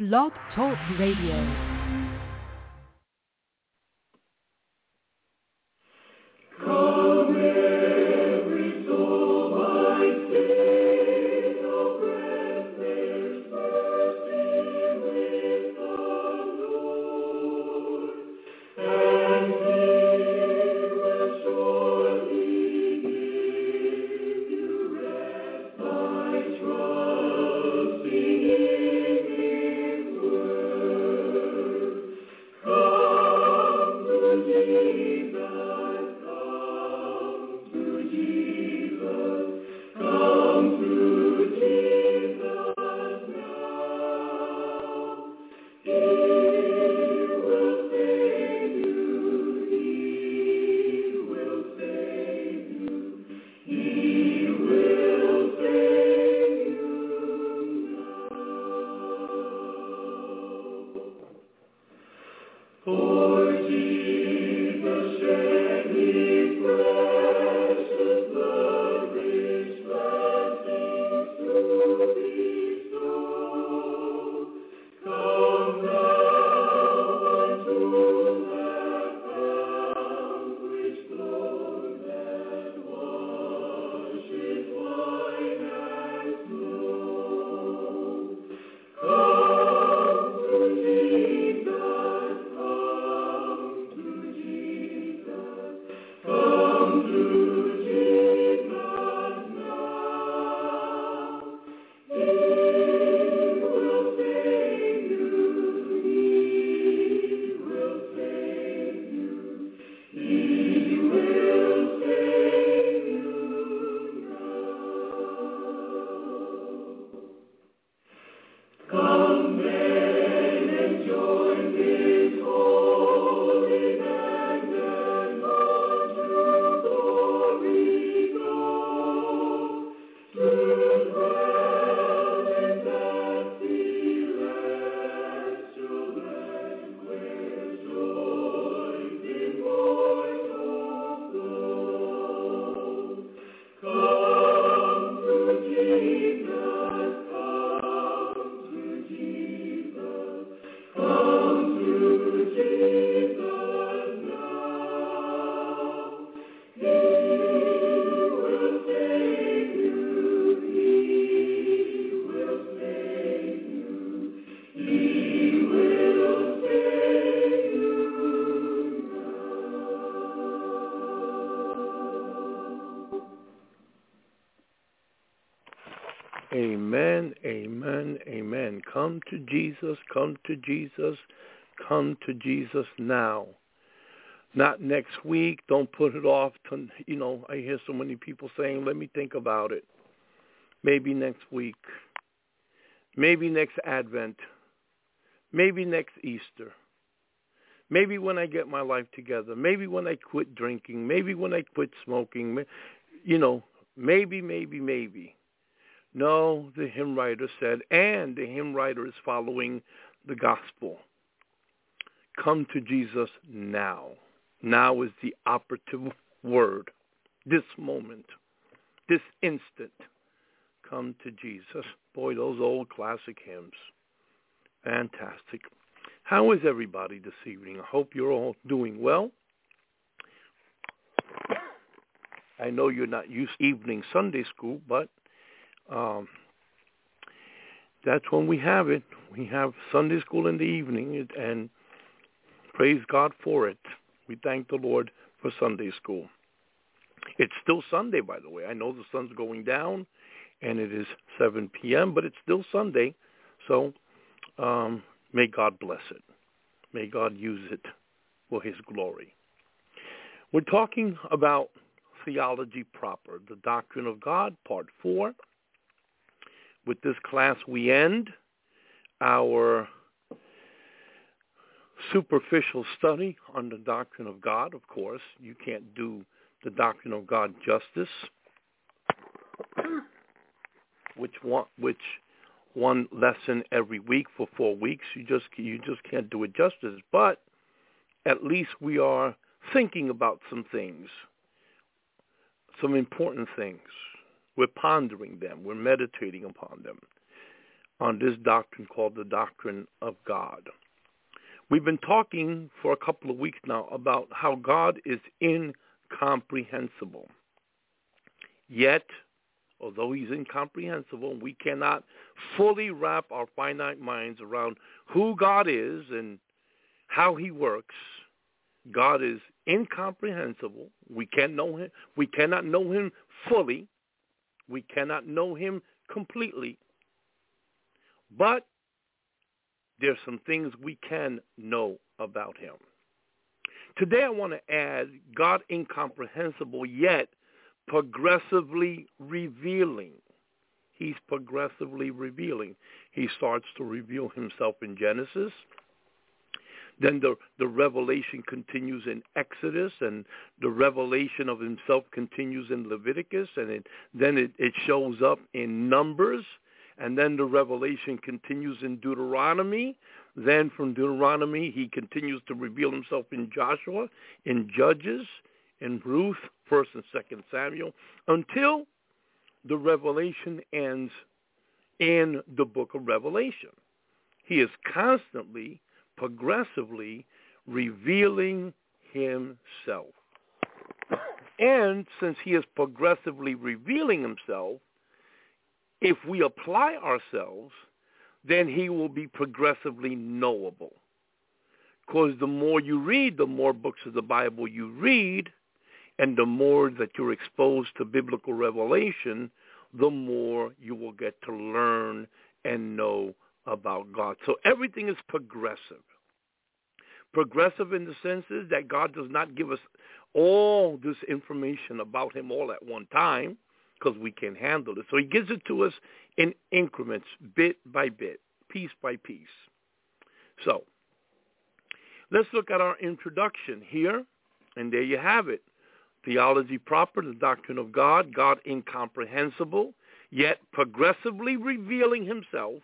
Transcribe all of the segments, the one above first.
Blog Talk Radio. Amen, amen, amen. Come to Jesus, come to Jesus, come to Jesus now. Not next week. Don't put it off. I hear so many people saying, let me think about it. Maybe next week. Maybe next Advent. Maybe next Easter. Maybe when I get my life together. Maybe when I quit drinking. Maybe when I quit smoking. Maybe. No, the hymn writer said, and the hymn writer is following the gospel. Come to Jesus now. Now is the operative word. This moment. This instant. Come to Jesus. Boy, those old classic hymns. Fantastic. How is everybody this evening? I hope you're all doing well. I know you're not used to evening Sunday school, but that's when we have it. We have Sunday school in the evening, and praise God for it. We thank the Lord for Sunday school. It's still Sunday, by the way. I know the sun's going down, and it is 7 p.m., but it's still Sunday. So may God bless it. May God use it for his glory. We're talking about theology proper, the doctrine of God, part 4. With this class, we end our superficial study on the doctrine of God. Of course, you can't do the doctrine of God justice, which one lesson every week for 4 weeks. You just can't do it justice. But at least we are thinking about some things, some important things. We're pondering them. We're meditating upon them. on this doctrine called the doctrine of God. We've been talking for a couple of weeks now about how God is incomprehensible. Yet, although he's incomprehensible, we cannot fully wrap our finite minds around who God is and how he works. God is incomprehensible. We can't know him. We cannot know him fully. We cannot know him completely. But there's some things we can know about him. Today I want to add God incomprehensible, yet progressively revealing. He's progressively revealing. He starts to reveal himself in Genesis. Then the revelation continues in Exodus, and the revelation of himself continues in Leviticus, and then it shows up in Numbers, and then the revelation continues in Deuteronomy. Then from Deuteronomy, he continues to reveal himself in Joshua, in Judges, in Ruth, 1st and 2nd Samuel, until the revelation ends in the book of Revelation. He is constantly, progressively revealing himself. And since he is progressively revealing himself, if we apply ourselves, then he will be progressively knowable. Because the more you read, the more books of the Bible you read, and the more that you're exposed to biblical revelation, the more you will get to learn and know about God. So everything is progressive. Progressive in the sense is that God does not give us all this information about him all at one time, because we can't handle it. So he gives it to us in increments, bit by bit, piece by piece. So let's look at our introduction here, and there you have it. Theology proper, the doctrine of God, God incomprehensible, yet progressively revealing himself.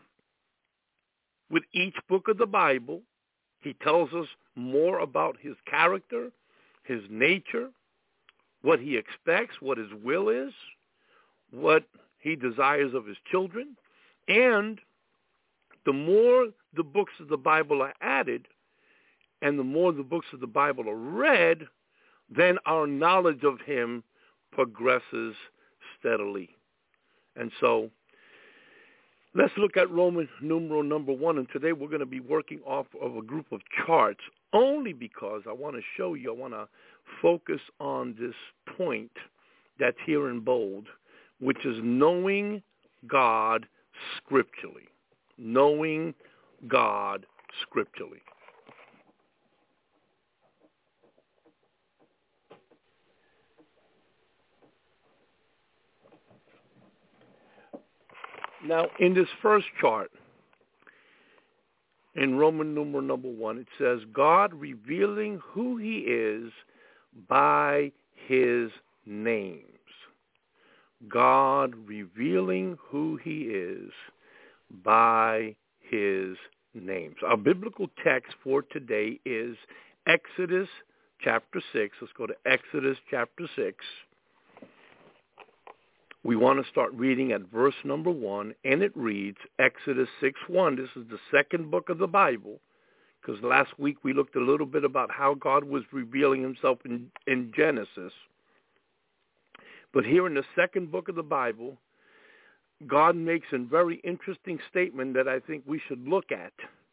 With each book of the Bible, he tells us more about his character, his nature, what he expects, what his will is, what he desires of his children. And the more the books of the Bible are added and the more the books of the Bible are read, then our knowledge of him progresses steadily. And so let's look at Roman numeral number 1. And today we're going to be working off of a group of charts only because I want to show you, I want to focus on this point that's here in bold, which is knowing God scripturally. Knowing God scripturally. Now, in this first chart, in Roman numeral number 1, it says, God revealing who he is by his names. God revealing who he is by his names. Our biblical text for today is Exodus chapter 6. Let's go to Exodus chapter 6. We want to start reading at verse number 1, and it reads, Exodus 6:1. This is the second book of the Bible, because last week we looked a little bit about how God was revealing himself in Genesis. But here in the second book of the Bible, God makes a very interesting statement that I think we should look at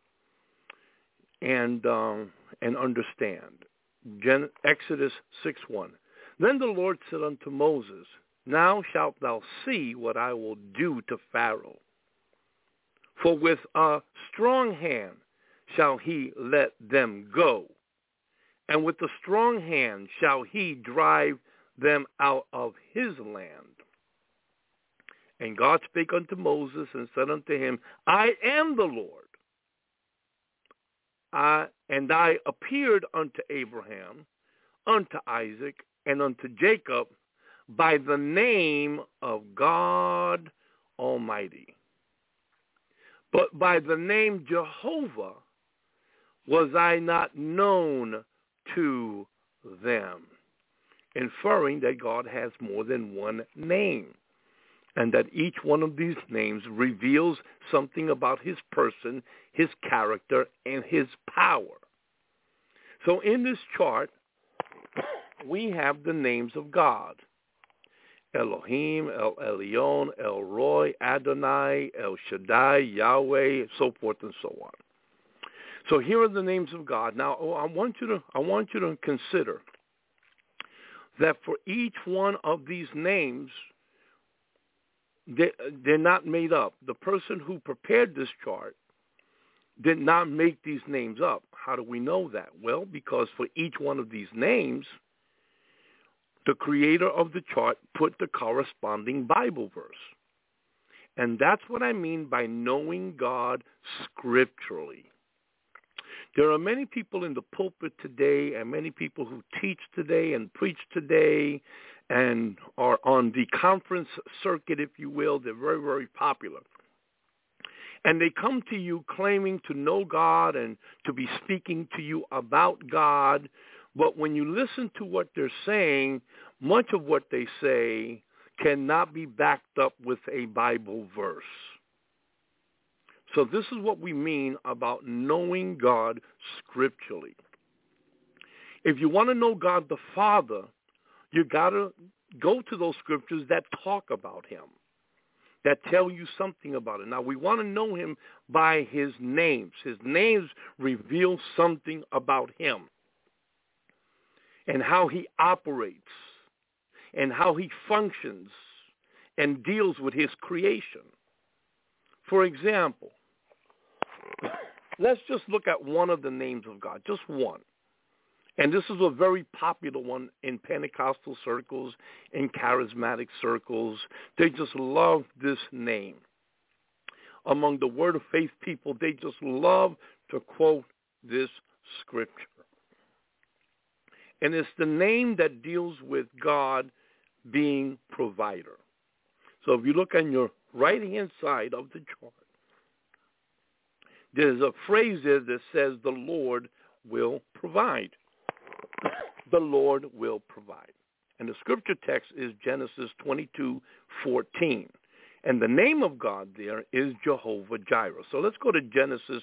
and understand. Exodus 6:1. Then the Lord said unto Moses, Now shalt thou see what I will do to Pharaoh. For with a strong hand shall he let them go, and with a strong hand shall he drive them out of his land. And God spake unto Moses and said unto him, I am the Lord. And I appeared unto Abraham, unto Isaac, and unto Jacob by the name of God Almighty. But by the name Jehovah was I not known to them, inferring that God has more than one name. and that each one of these names reveals something about his person, his character, and his power. So in this chart, we have the names of God. Elohim, El Elyon, El Roy, Adonai, El Shaddai, Yahweh, so forth and so on. So here are the names of God. Now, I want you to consider that for each one of these names, they're not made up. The person who prepared this chart did not make these names up. How do we know that? Well, because for each one of these names, the creator of the chart put the corresponding Bible verse. And that's what I mean by knowing God scripturally. There are many people in the pulpit today and many people who teach today and preach today and are on the conference circuit, if you will. They're very, very popular. And they come to you claiming to know God and to be speaking to you about God. But when you listen to what they're saying, much of what they say cannot be backed up with a Bible verse. So this is what we mean about knowing God scripturally. If you want to know God the Father, you got to go to those scriptures that talk about him, that tell you something about it. Now, we want to know him by his names. His names reveal something about him and how he operates and how he functions and deals with his creation. For example, let's just look at one of the names of God, just one. And this is a very popular one in Pentecostal circles, in charismatic circles. They just love this name. Among the Word of Faith people, they just love to quote this scripture. And it's the name that deals with God being provider. So if you look on your right-hand side of the chart, there's a phrase there that says the Lord will provide. The Lord will provide. And the scripture text is Genesis 22:14. And the name of God there is Jehovah Jireh. So let's go to Genesis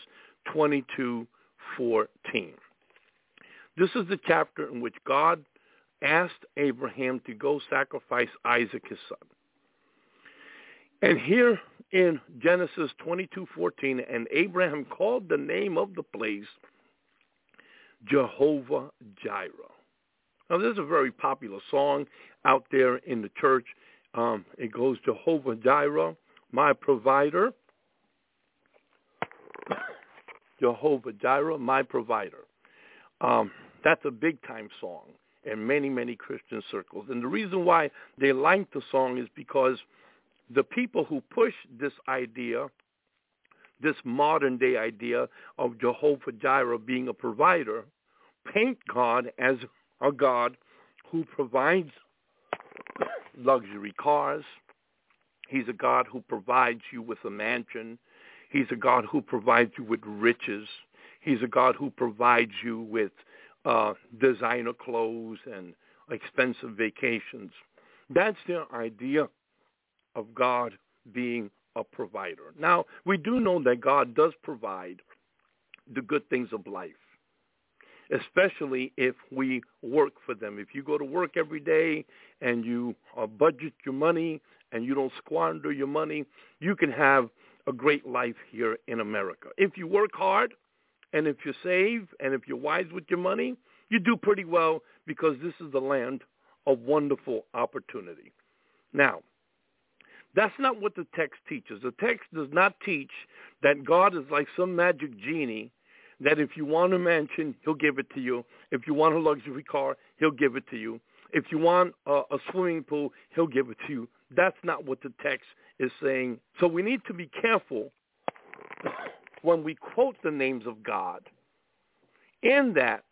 22:14. This is the chapter in which God asked Abraham to go sacrifice Isaac, his son. And here in Genesis 22:14, and Abraham called the name of the place Jehovah Jireh. Now, there's a very popular song out there in the church. It goes, Jehovah Jireh, my provider. Jehovah Jireh, my provider. That's a big-time song in many, many Christian circles. And the reason why they like the song is because the people who push this idea, this modern-day idea of Jehovah Jireh being a provider, paint God as a God who provides luxury cars. He's a God who provides you with a mansion. He's a God who provides you with riches. He's a God who provides you with designer clothes and expensive vacations. That's their idea of God being a provider. Now, we do know that God does provide the good things of life, especially if we work for them. If you go to work every day and you budget your money and you don't squander your money, you can have a great life here in America. If you work hard and if you save and if you're wise with your money, you do pretty well because this is the land of wonderful opportunity. Now, that's not what the text teaches. The text does not teach that God is like some magic genie, that if you want a mansion, he'll give it to you. If you want a luxury car, he'll give it to you. If you want a swimming pool, he'll give it to you. That's not what the text is saying. So we need to be careful when we quote the names of God, in that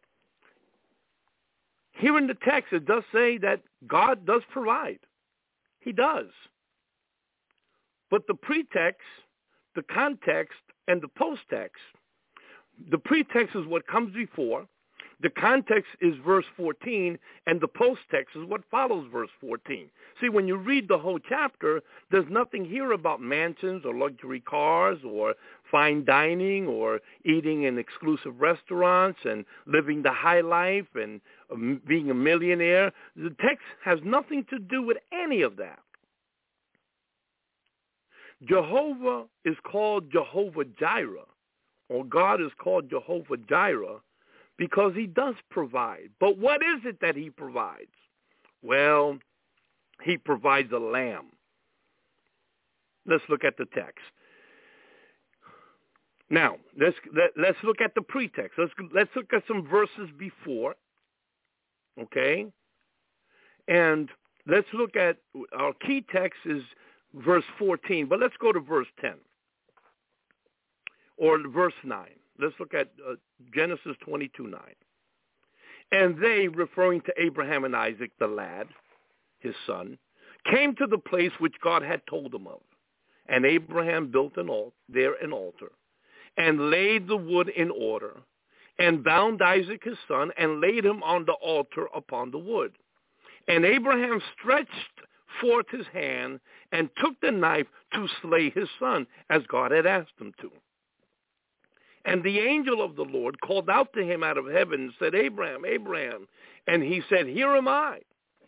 here in the text it does say that God does provide. He does. But the pretext, the context, and the post-text, the pretext is what comes before. The context is verse 14, and the post-text is what follows verse 14. See, when you read the whole chapter, there's nothing here about mansions or luxury cars or fine dining or eating in exclusive restaurants and living the high life and being a millionaire. The text has nothing to do with any of that. Jehovah is called Jehovah Jireh, or God is called Jehovah Jireh, because he does provide. But what is it that he provides? Well, he provides a lamb. Let's look at the text. Now, let's look at the pretext. Let's look at some verses before, okay? And let's look at, our key text is verse 14, but let's go to verse 10 or verse 9. Let's look at Genesis 22:9. And they, referring to Abraham and Isaac, the lad, his son, came to the place which God had told them of. And Abraham built an altar, and laid the wood in order, and bound Isaac his son, and laid him on the altar upon the wood. And Abraham stretched forth his hand, and took the knife to slay his son, as God had asked him to. And the angel of the Lord called out to him out of heaven and said, Abraham, Abraham. And he said, Here am I.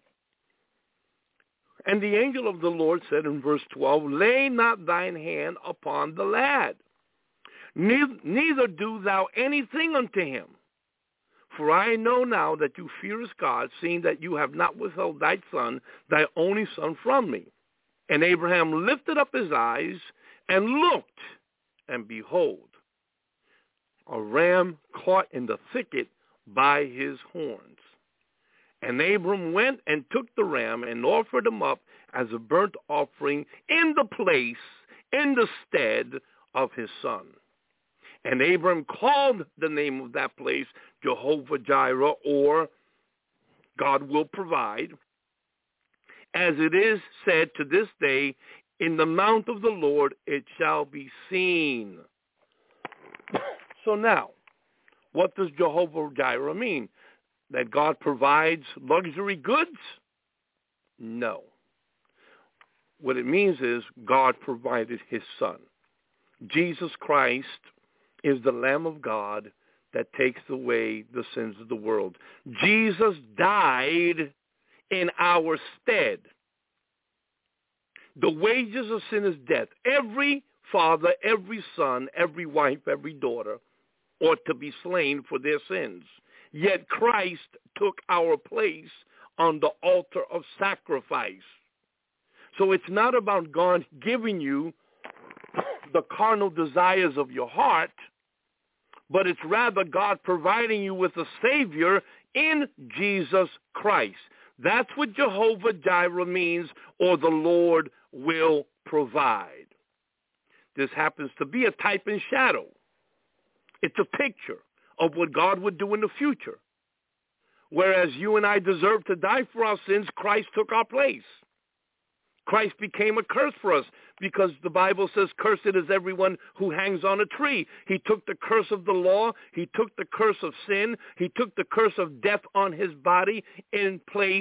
And the angel of the Lord said in verse 12, Lay not thine hand upon the lad, neither do thou anything unto him. For I know now that you fearest God, seeing that you have not withheld thy son, thy only son, from me. And Abraham lifted up his eyes and looked, and behold, a ram caught in the thicket by his horns. And Abram went and took the ram and offered him up as a burnt offering in the place, in the stead of his son. And Abram called the name of that place Jehovah Jireh, or God will provide. As it is said to this day, in the mount of the Lord it shall be seen. So now, what does Jehovah Jireh mean? That God provides luxury goods? No. What it means is God provided his son. Jesus Christ is the Lamb of God that takes away the sins of the world. Jesus died in our stead. The wages of sin is death. Every father, every son, every wife, every daughter ought to be slain for their sins. Yet Christ took our place on the altar of sacrifice. So it's not about God giving you the carnal desires of your heart, but it's rather God providing you with a Savior in Jesus Christ. That's what Jehovah Jireh means, or the Lord will provide. This happens to be a type and shadow. It's a picture of what God would do in the future. Whereas you and I deserve to die for our sins, Christ took our place. Christ became a curse for us because the Bible says, cursed is everyone who hangs on a tree. He took the curse of the law. He took the curse of sin. He took the curse of death on his body in place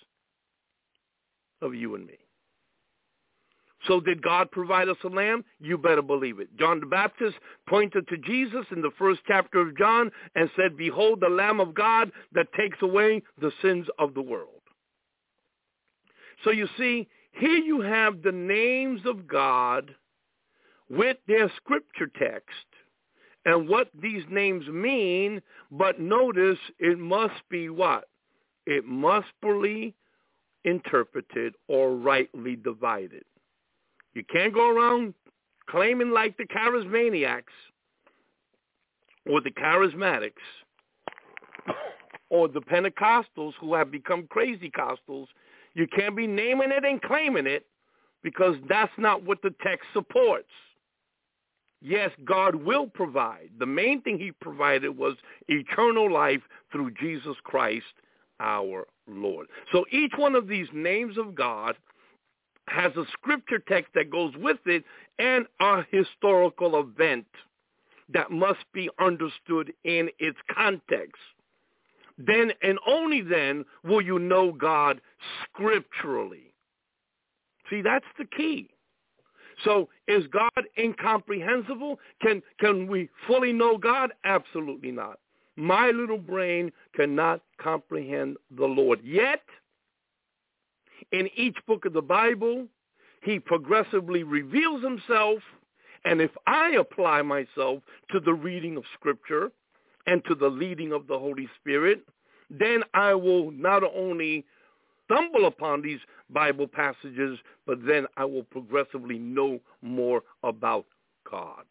of you and me. So did God provide us a lamb? You better believe it. John the Baptist pointed to Jesus in the first chapter of John and said, Behold the Lamb of God that takes away the sins of the world. So you see, here you have the names of God with their scripture text and what these names mean, but notice it must be what? It must be interpreted or rightly divided. You can't go around claiming like the charismaniacs or the charismatics or the Pentecostals who have become crazy Costals. You can't be naming it and claiming it because that's not what the text supports. Yes, God will provide. The main thing he provided was eternal life through Jesus Christ, our Lord. So each one of these names of God has a scripture text that goes with it and a historical event that must be understood in its context. then and only then will you know God scripturally. See, that's the key. So is God incomprehensible? Can we fully know God? Absolutely not. My little brain cannot comprehend the Lord. Yet, in each book of the Bible, he progressively reveals himself, and if I apply myself to the reading of Scripture and to the leading of the Holy Spirit, then I will not only stumble upon these Bible passages, but then I will progressively know more about God.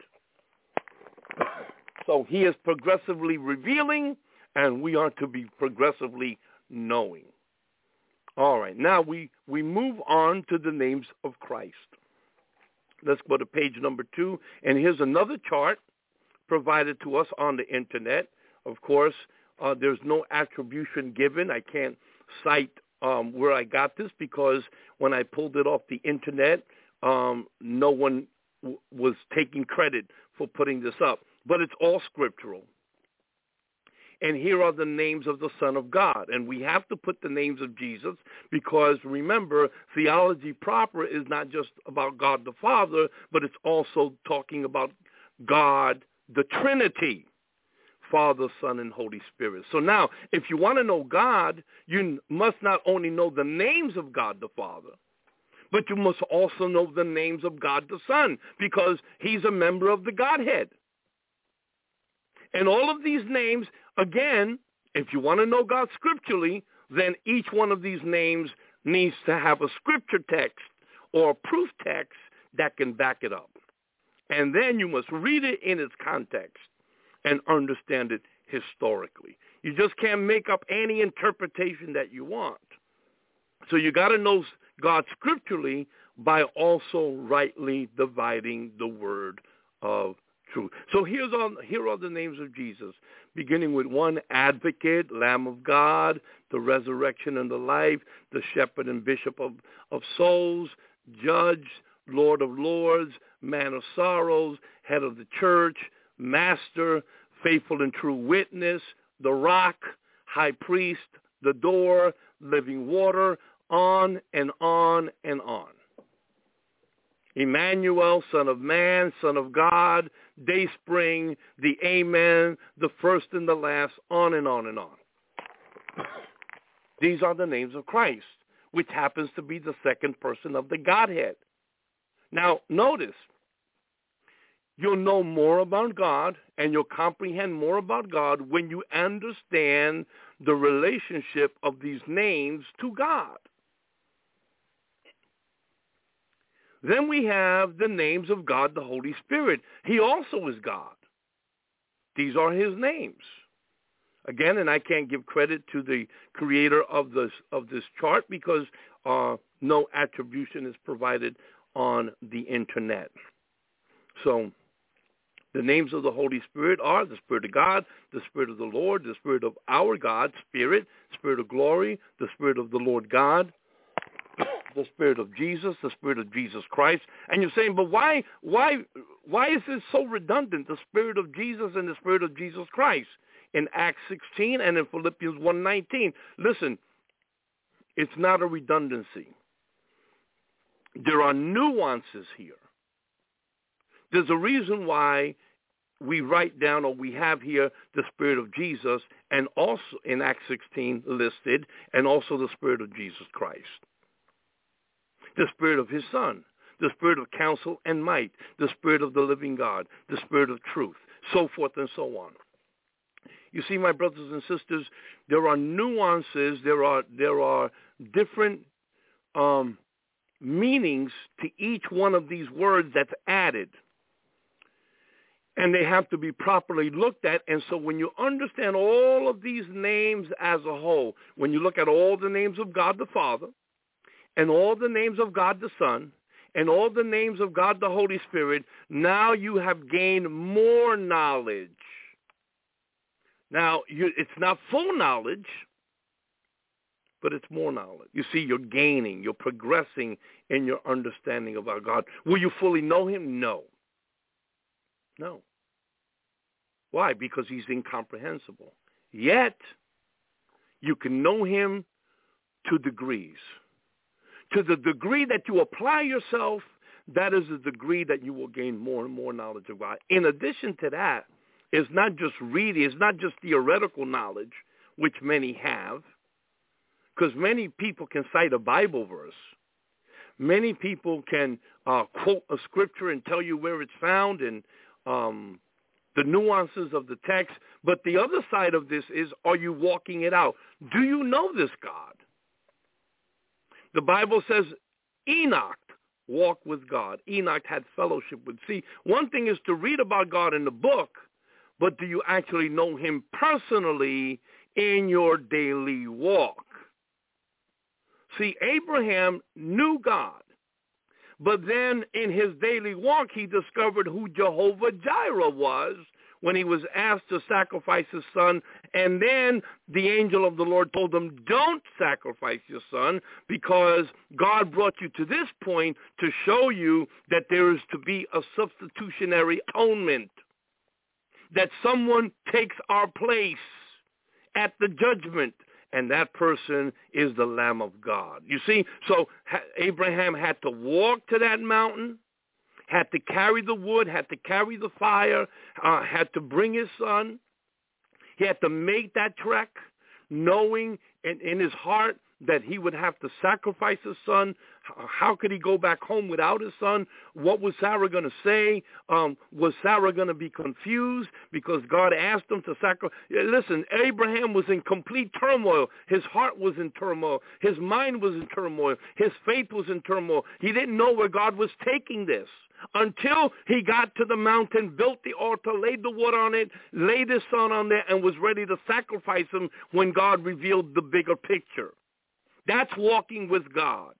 So he is progressively revealing, and we are to be progressively knowing. All right, now we move on to the names of Christ. Let's go to page number 2, and here's another chart provided to us on the Internet. Of course, there's no attribution given. I can't cite where I got this because when I pulled it off the Internet, no one was taking credit for putting this up. But it's all scriptural. And here are the names of the Son of God. And we have to put the names of Jesus because, remember, theology proper is not just about God the Father, but it's also talking about God the Trinity, Father, Son, and Holy Spirit. So now, if you want to know God, you must not only know the names of God the Father, but you must also know the names of God the Son because he's a member of the Godhead. And all of these names, again, if you want to know God scripturally, then each one of these names needs to have a scripture text or a proof text that can back it up. And then you must read it in its context and understand it historically. You just can't make up any interpretation that you want. So you got to know God scripturally by also rightly dividing the word of truth. So here are the names of Jesus, beginning with 1, Advocate, Lamb of God, the resurrection and the life, the shepherd and bishop of souls, Judge, Lord of lords, man of sorrows, head of the church, Master, faithful and true witness, the rock, high priest, the door, living water, on and on and on. Emmanuel, Son of Man, Son of God, Dayspring, the Amen, the first and the last, on and on and on. These are the names of Christ, which happens to be the second person of the Godhead. Now, notice, you'll know more about God and you'll comprehend more about God when you understand the relationship of these names to God. Then we have the names of God, the Holy Spirit. He also is God. These are his names. Again, and I can't give credit to the creator of this chart because no attribution is provided on the Internet. So the names of the Holy Spirit are the Spirit of God, the Spirit of the Lord, the Spirit of our God, Spirit, Spirit of glory, the Spirit of the Lord God, the Spirit of Jesus, the Spirit of Jesus Christ. And you're saying, but why is this so redundant, the Spirit of Jesus and the Spirit of Jesus Christ? In Acts 16 and in Philippians 1:19. Listen, it's not a redundancy. There are nuances here. There's a reason why we write down or we have here the Spirit of Jesus and also in Acts 16 listed and also the Spirit of Jesus Christ. The Spirit of his Son, the Spirit of counsel and might, the Spirit of the living God, the Spirit of truth, so forth and so on. You see, my brothers and sisters, there are nuances, there are different meanings to each one of these words that's added. And they have to be properly looked at. And so when you understand all of these names as a whole, when you look at all the names of God the Father, and all the names of God the Son, and all the names of God the Holy Spirit, now you have gained more knowledge. Now, it's not full knowledge, but it's more knowledge. You see, you're gaining, you're progressing in your understanding of our God. Will you fully know him? No. No. Why? Because he's incomprehensible. Yet, You can know him to degrees. To the degree that you apply yourself, that is the degree that you will gain more and more knowledge of God. In addition to that, it's not just reading, it's not just theoretical knowledge, which many have, because many people can cite a Bible verse. Many people can quote a scripture and tell you where it's found and the nuances of the text. But the other side of this is, are you walking it out? Do you know this God? The Bible says Enoch walked with God. Enoch had fellowship with. See, one thing is to read about God in the book, but do you actually know him personally in your daily walk? See, Abraham knew God, but then in his daily walk, he discovered who Jehovah Jireh was when he was asked to sacrifice his son. And then the angel of the Lord told him, don't sacrifice your son, because God brought you to this point to show you that there is to be a substitutionary atonement, that someone takes our place at the judgment, and that person is the Lamb of God. You see, so Abraham had to walk to that mountain, had to carry the wood, had to carry the fire, had to bring his son. He had to make that trek, knowing in his heart that he would have to sacrifice his son. How could he go back home without his son? What was Sarah going to say? Was Sarah going to be confused because God asked him to sacrifice? Listen, Abraham was in complete turmoil. His heart was in turmoil. His mind was in turmoil. His faith was in turmoil. He didn't know where God was taking this until he got to the mountain, built the altar, laid the wood on it, laid his son on there, and was ready to sacrifice him when God revealed the bigger picture. That's walking with God.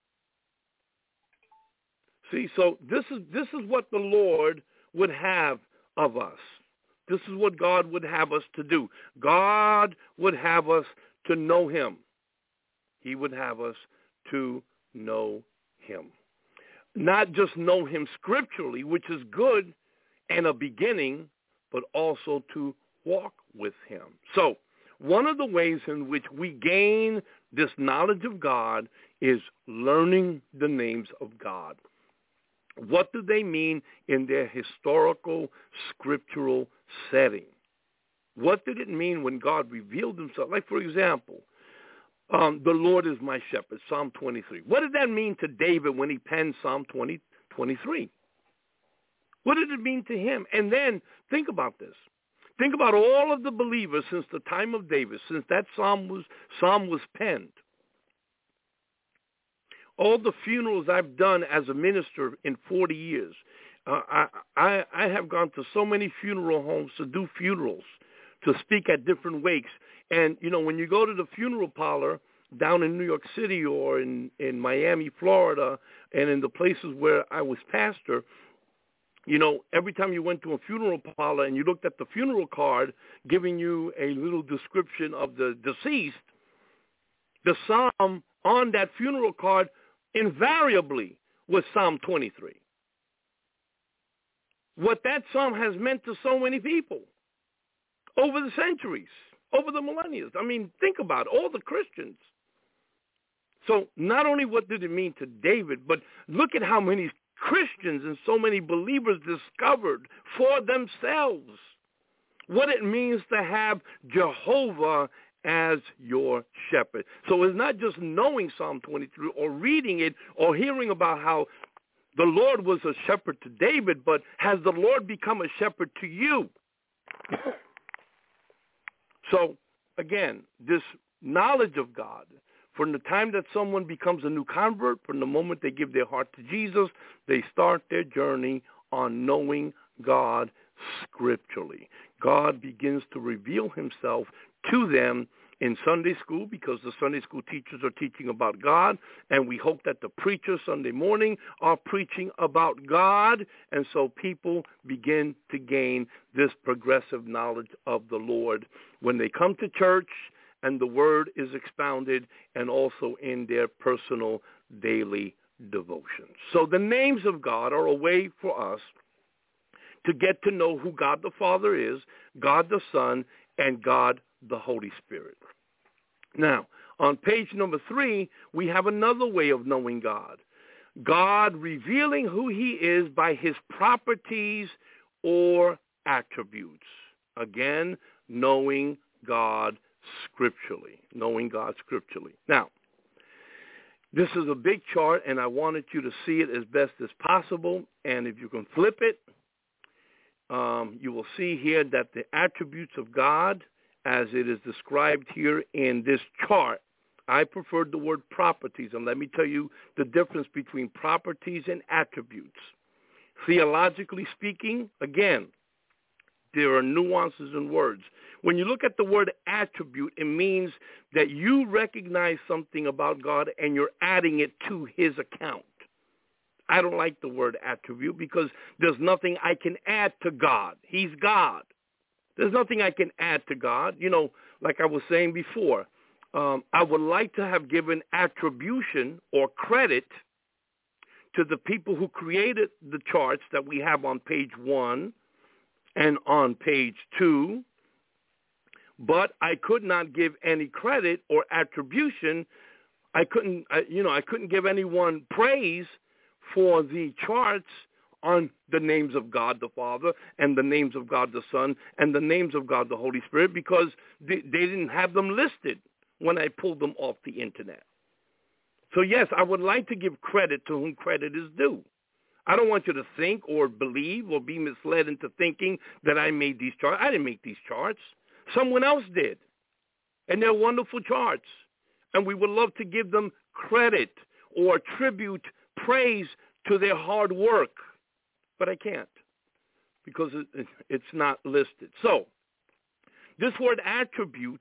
See, so this is what the Lord would have of us. This is what God would have us to do. God would have us to know him. He would have us to know him. Not just know him scripturally, which is good and a beginning, but also to walk with him. So one of the ways in which we gain this knowledge of God is learning the names of God. What do they mean in their historical, scriptural setting? What did it mean when God revealed himself? Like, for example, the Lord is my shepherd, Psalm 23. What did that mean to David when he penned Psalm 23? What did it mean to him? And then think about this. Think about all of the believers since the time of David, since that psalm was penned. All the funerals I've done as a minister in 40 years, I have gone to so many funeral homes to do funerals, to speak at different wakes. And, you know, when you go to the funeral parlor down in New York City or in Miami, Florida, and in the places where I was pastor, you know, every time you went to a funeral parlor and you looked at the funeral card giving you a little description of the deceased, the psalm on that funeral card invariably was Psalm 23. What that psalm has meant to so many people over the centuries, over the millennia. I mean, think about it, all the Christians. So not only what did it mean to David, but look at how many Christians and so many believers discovered for themselves what it means to have Jehovah as your shepherd. So it's not just knowing Psalm 23 or reading it or hearing about how the Lord was a shepherd to David, but has the Lord become a shepherd to you? So, again, this knowledge of God, from the time that someone becomes a new convert, from the moment they give their heart to Jesus, they start their journey on knowing God scripturally. God begins to reveal himself to them in Sunday school, because the Sunday school teachers are teaching about God, and we hope that the preachers Sunday morning are preaching about God, and so people begin to gain this progressive knowledge of the Lord when they come to church and the word is expounded, and also in their personal daily devotions. So the names of God are a way for us to get to know who God the Father is, God the Son, and God the Holy Spirit. Now, on page number 3, we have another way of knowing God. God revealing who he is by his properties or attributes. Again, knowing God scripturally. Knowing God scripturally. Now, this is a big chart, and I wanted you to see it as best as possible. And if you can flip it, you will see here that the attributes of God, as it is described here in this chart, I preferred the word properties, and let me tell you the difference between properties and attributes. Theologically speaking, again, there are nuances in words. When you look at the word attribute, it means that you recognize something about God and you're adding it to his account. I don't like the word attribute because there's nothing I can add to God. He's God. There's nothing I can add to God. You know, like I was saying before, I would like to have given attribution or credit to the people who created the charts that we have on page 1 and on page 2, but I could not give any credit or attribution. I couldn't give anyone praise for the charts on the names of God the Father and the names of God the Son and the names of God the Holy Spirit because they didn't have them listed when I pulled them off the internet. So yes, I would like to give credit to whom credit is due. I don't want you to think or believe or be misled into thinking that I made these charts. I didn't make these charts. Someone else did. And they're wonderful charts. And we would love to give them credit or attribute praise to their hard work. But I can't because it's not listed. So this word attribute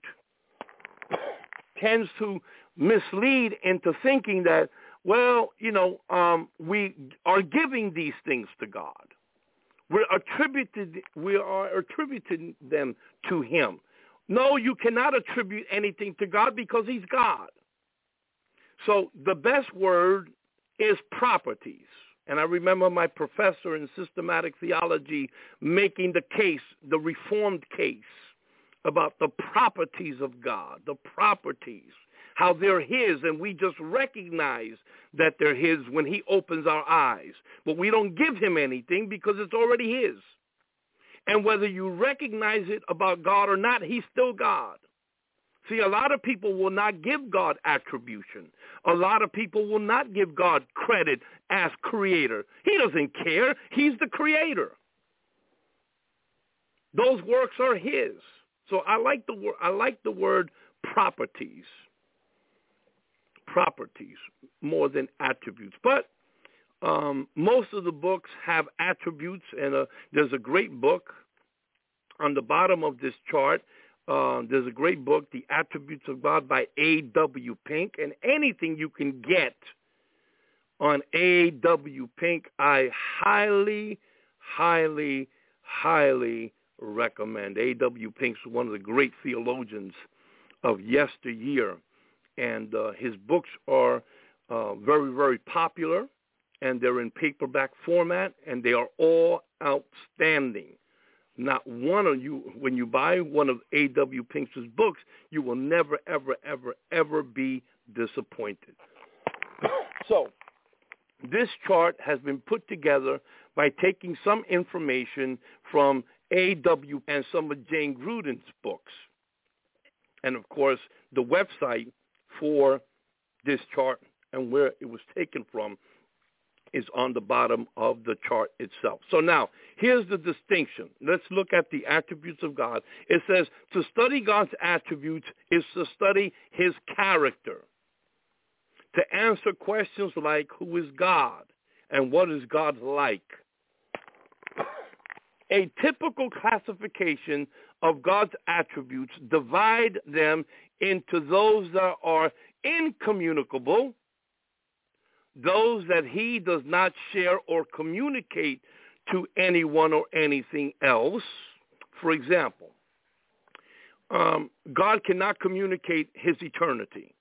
tends to mislead into thinking that, well, we are giving these things to God. We are attributing them to him. No, you cannot attribute anything to God because he's God. So the best word is properties. And I remember my professor in systematic theology making the case, the Reformed case, about the properties of God, the properties, how they're his, and we just recognize that they're his when he opens our eyes. But we don't give him anything because it's already his. And whether you recognize it about God or not, he's still God. See, a lot of people will not give God attribution. A lot of people will not give God credit as creator. He doesn't care. He's the creator. Those works are his. So I like the word properties. Properties more than attributes. But most of the books have attributes, and there's a great book on the bottom of this chart. There's a great book, The Attributes of God by A.W. Pink, and anything you can get on A.W. Pink, I highly, highly, highly recommend. A.W. Pink's one of the great theologians of yesteryear, and his books are very, very popular, and they're in paperback format, and they are all outstanding. Not one of you, when you buy one of A.W. Pink's books, you will never, ever, ever, ever be disappointed. So this chart has been put together by taking some information from A.W. and some of Jane Gruden's books. And, of course, the website for this chart and where it was taken from is on the bottom of the chart itself. So now, here's the distinction. Let's look at the attributes of God. It says to study God's attributes is to study his character, to answer questions like who is God and what is God like. A typical classification of God's attributes divide them into those that are incommunicable, those that he does not share or communicate to anyone or anything else. For example, God cannot communicate his eternity.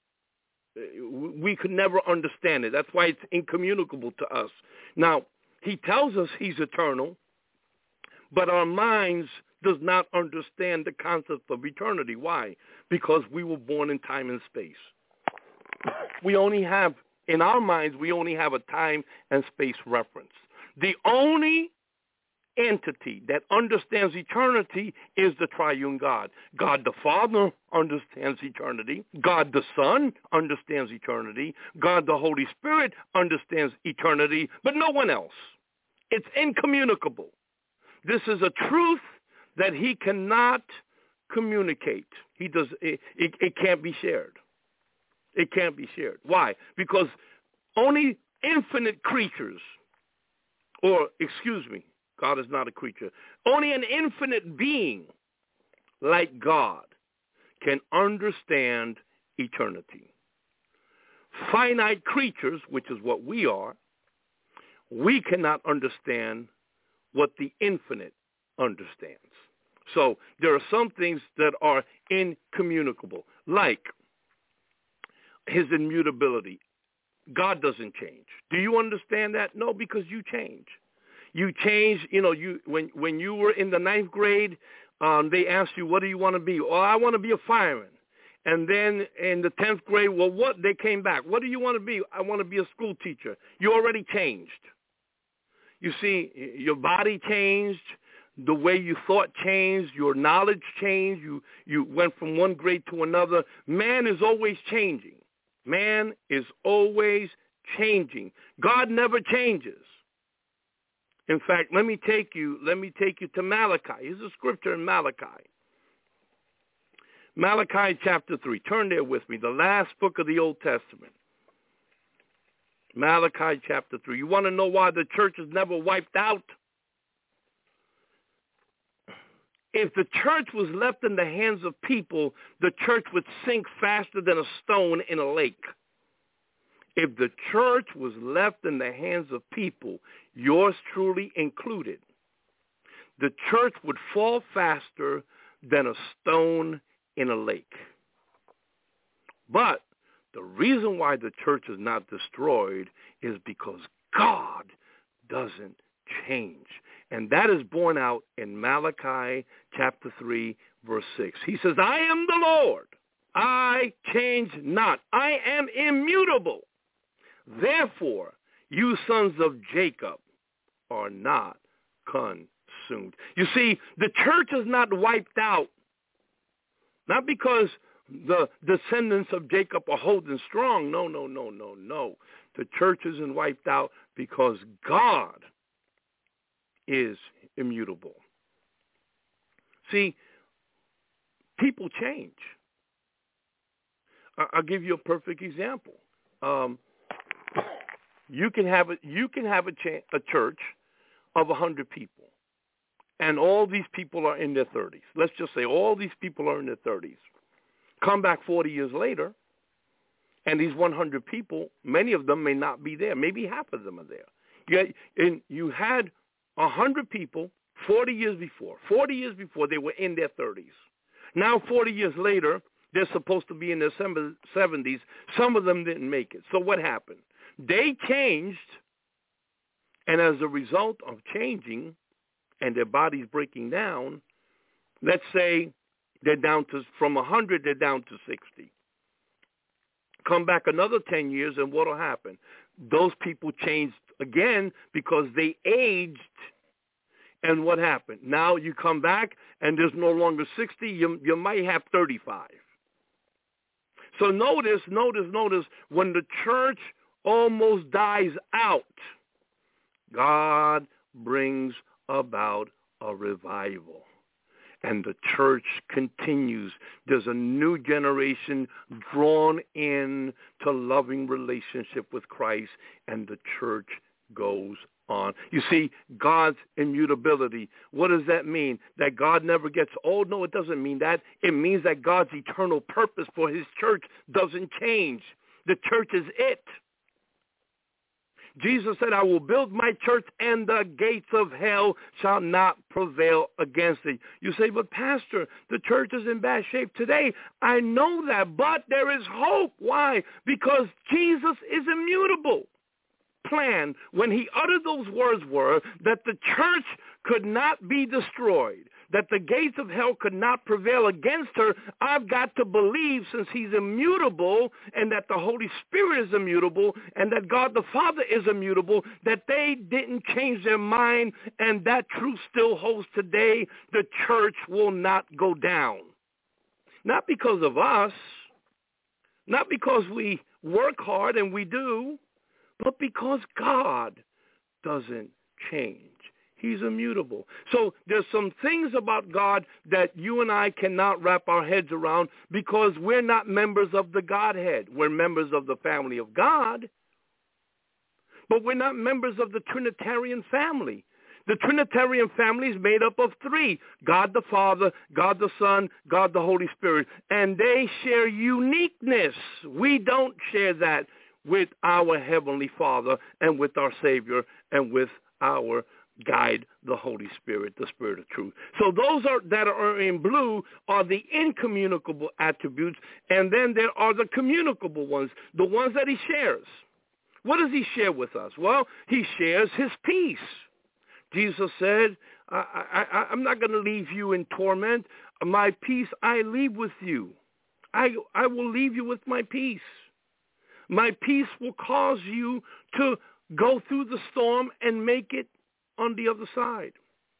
We could never understand it. That's why it's incommunicable to us. Now, he tells us he's eternal, but our minds does not understand the concept of eternity. Why? Because we were born in time and space. We only have, in our minds, we only have a time and space reference. The only entity that understands eternity is the triune God. God the Father understands eternity. God the Son understands eternity. God the Holy Spirit understands eternity, but no one else. It's incommunicable. This is a truth that he cannot communicate. It can't be shared. It can't be shared. Why? Because only infinite creatures, God is not a creature. Only an infinite being like God can understand eternity. Finite creatures, which is what we are, we cannot understand what the infinite understands. So there are some things that are incommunicable, like his immutability. God doesn't change. Do you understand that? No, because you change. You change, when you were in the 9th grade, they asked you, what do you want to be? Oh, I want to be a fireman. And then in the 10th grade, they came back. What do you want to be? I want to be a school teacher. You already changed. You see, your body changed. The way you thought changed. Your knowledge changed. You went from one grade to another. Man is always changing. Man is always changing. God never changes. In fact, let me take you to Malachi. Here's a scripture in Malachi. Malachi chapter 3. Turn there with me, the last book of the Old Testament. Malachi chapter 3. You want to know why the church is never wiped out? If the church was left in the hands of people, the church would sink faster than a stone in a lake. If the church was left in the hands of people, yours truly included, the church would fall faster than a stone in a lake. But the reason why the church is not destroyed is because God doesn't change. And that is borne out in Malachi chapter 3, verse 6. He says, I am the Lord. I change not. I am immutable. Therefore, you sons of Jacob are not consumed. You see, the church is not wiped out, not because the descendants of Jacob are holding strong. No. The church isn't wiped out because God is immutable. See, people change. I'll give you a perfect example. You can have a church of 100 people, and all these people are in their 30s. Let's just say all these people are in their 30s. Come back 40 years later, and these 100 people, many of them may not be there. Maybe half of them are there. You had 100 people 40 years before. 40 years before, they were in their 30s. Now, 40 years later, they're supposed to be in their 70s. Some of them didn't make it. So what happened? They changed, and as a result of changing and their bodies breaking down, let's say they're down to, from 100, they're down to 60. Come back another 10 years, and what will happen? Those people changed again because they aged, and what happened? Now you come back, and there's no longer 60. You might have 35. So notice, when the church almost dies out, God brings about a revival. And the church continues. There's a new generation drawn in to loving relationship with Christ, and the church goes on. You see, God's immutability. What does that mean? That God never gets old? No, it doesn't mean that. It means that God's eternal purpose for his church doesn't change. The church is it. Jesus said, I will build my church, and the gates of hell shall not prevail against it. You say, but Pastor, the church is in bad shape today. I know that, but there is hope. Why? Because Jesus is immutable. Plan when he uttered those words were that the church could not be destroyed. that the gates of hell could not prevail against her, I've got to believe, since he's immutable and that the Holy Spirit is immutable and that God the Father is immutable, that they didn't change their mind, and that truth still holds today. The church will not go down. Not because of us, not because we work hard, and we do, but because God doesn't change. He's immutable. So there's some things about God that you and I cannot wrap our heads around because we're not members of the Godhead. We're members of the family of God, but we're not members of the Trinitarian family. The Trinitarian family is made up of three: God the Father, God the Son, God the Holy Spirit, and they share uniqueness. We don't share that with our Heavenly Father and with our Savior and with our guide, the Holy Spirit, the Spirit of truth. So those that are in blue are the incommunicable attributes, and then there are the communicable ones, the ones that he shares. What does he share with us? Well, he shares his peace. Jesus said, I'm not going to leave you in torment. My peace I leave with you. I will leave you with my peace. My peace will cause you to go through the storm and make it on the other side.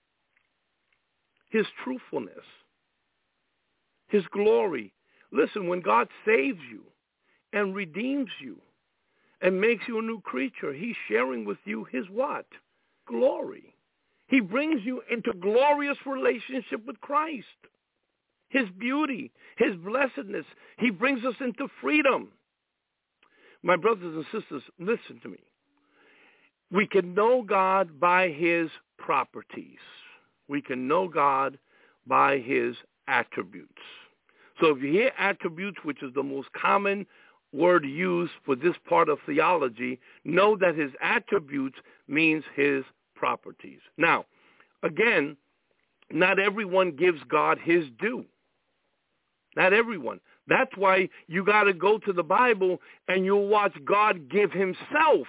His truthfulness, his glory. Listen, when God saves you and redeems you and makes you a new creature, he's sharing with you his what? Glory. He brings you into glorious relationship with Christ. His beauty, his blessedness. He brings us into freedom. My brothers and sisters, listen to me. We can know God by his properties. We can know God by his attributes. So if you hear attributes, which is the most common word used for this part of theology, know that his attributes means his properties. Now, again, not everyone gives God his due. Not everyone. That's why you got to go to the Bible and you'll watch God give himself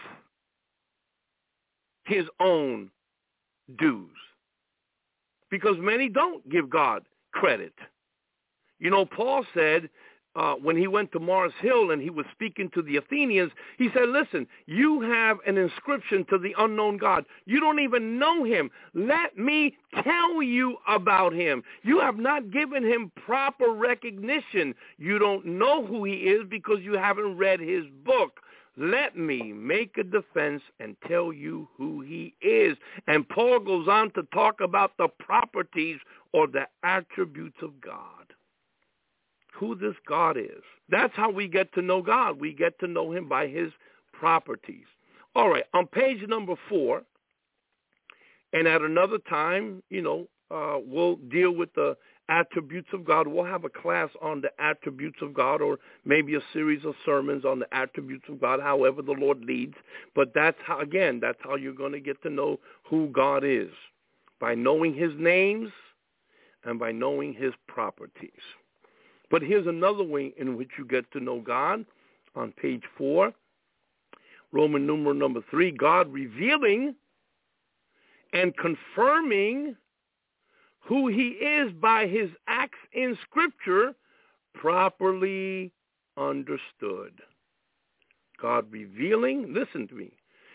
his own dues. Because many don't give God credit. You know, Paul said, when he went to Mars Hill and he was speaking to the Athenians, he said, listen, you have an inscription to the unknown God. You don't even know him. Let me tell you about him. You have not given him proper recognition. You don't know who he is because you haven't read his book. Let me make a defense and tell you who he is. And Paul goes on to talk about the properties or the attributes of God. Who this God is. That's how we get to know God. We get to know him by his properties. All right, on page number 4, and at another time, we'll deal with the attributes of God. We'll have a class on the attributes of God, or maybe a series of sermons on the attributes of God, however the Lord leads. But that's how you're going to get to know who God is, by knowing his names and by knowing his properties. But here's another way in which you get to know God on page 4, Roman numeral number 3, God revealing and confirming who he is by his acts in Scripture properly understood. God revealing, listen to me.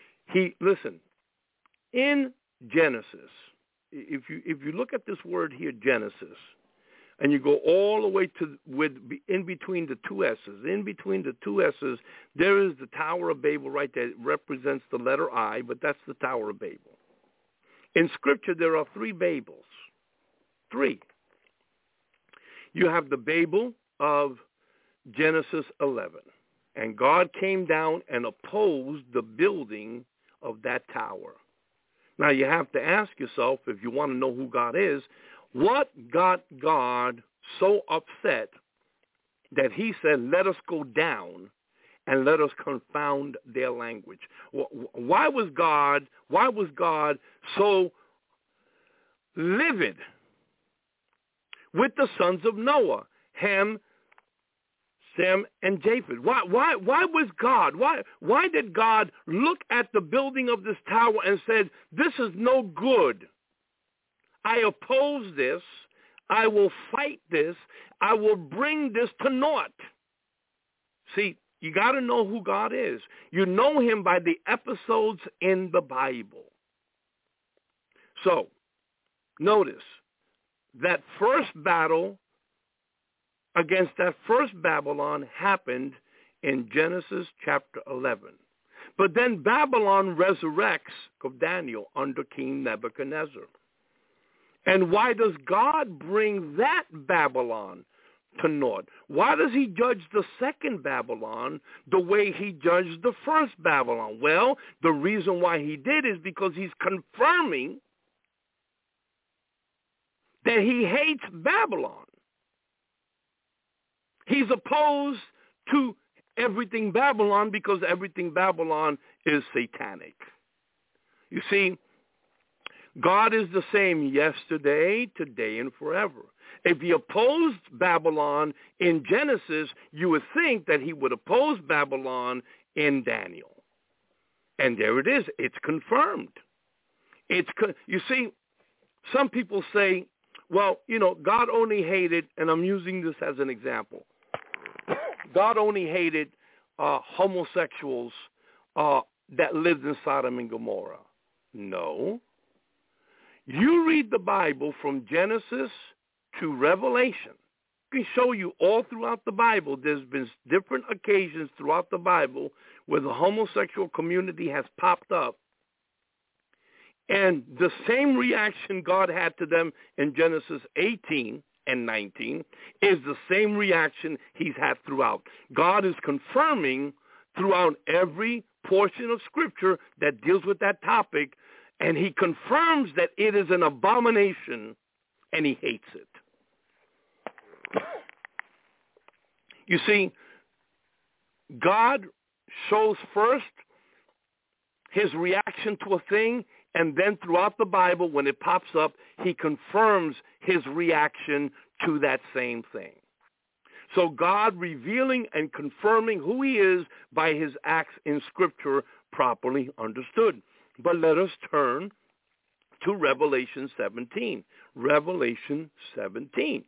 In Genesis, if you look at this word here, Genesis, and you go all the way in between the two S's. In between the two S's, there is the Tower of Babel right there. It represents the letter I, but that's the Tower of Babel. In Scripture, there are 3 Babels. 3. You have the Babel of Genesis 11. And God came down and opposed the building of that tower. Now, you have to ask yourself, if you want to know who God is, what got God so upset that he said, let us go down and let us confound their language? Why was God so livid with the sons of Noah, Ham, Sem, and Japheth? Why was God? Why did God look at the building of this tower and said, this is no good? I oppose this. I will fight this. I will bring this to naught. See, you got to know who God is. You know him by the episodes in the Bible. So, notice that first battle against that first Babylon happened in Genesis chapter 11. But then Babylon resurrects of Daniel under King Nebuchadnezzar. And why does God bring that Babylon to naught? Why does he judge the second Babylon the way he judged the first Babylon? Well, the reason why he did is because he's confirming that he hates Babylon. He's opposed to everything Babylon because everything Babylon is satanic. You see, God is the same yesterday, today, and forever. If he opposed Babylon in Genesis, you would think that he would oppose Babylon in Daniel. And there it is. It's confirmed. You see, some people say, well, God only hated, and I'm using this as an example, God only hated homosexuals that lived in Sodom and Gomorrah. No. You read the Bible from Genesis to Revelation. I can show you all throughout the Bible. There's been different occasions throughout the Bible where the homosexual community has popped up. And the same reaction God had to them in Genesis 18 and 19 is the same reaction he's had throughout. God is confirming throughout every portion of Scripture that deals with that topic, and he confirms that it is an abomination, and he hates it. You see, God shows first his reaction to a thing, and then throughout the Bible, when it pops up, he confirms his reaction to that same thing. So God revealing and confirming who he is by his acts in Scripture properly understood. But let us turn to Revelation 17. Revelation 17.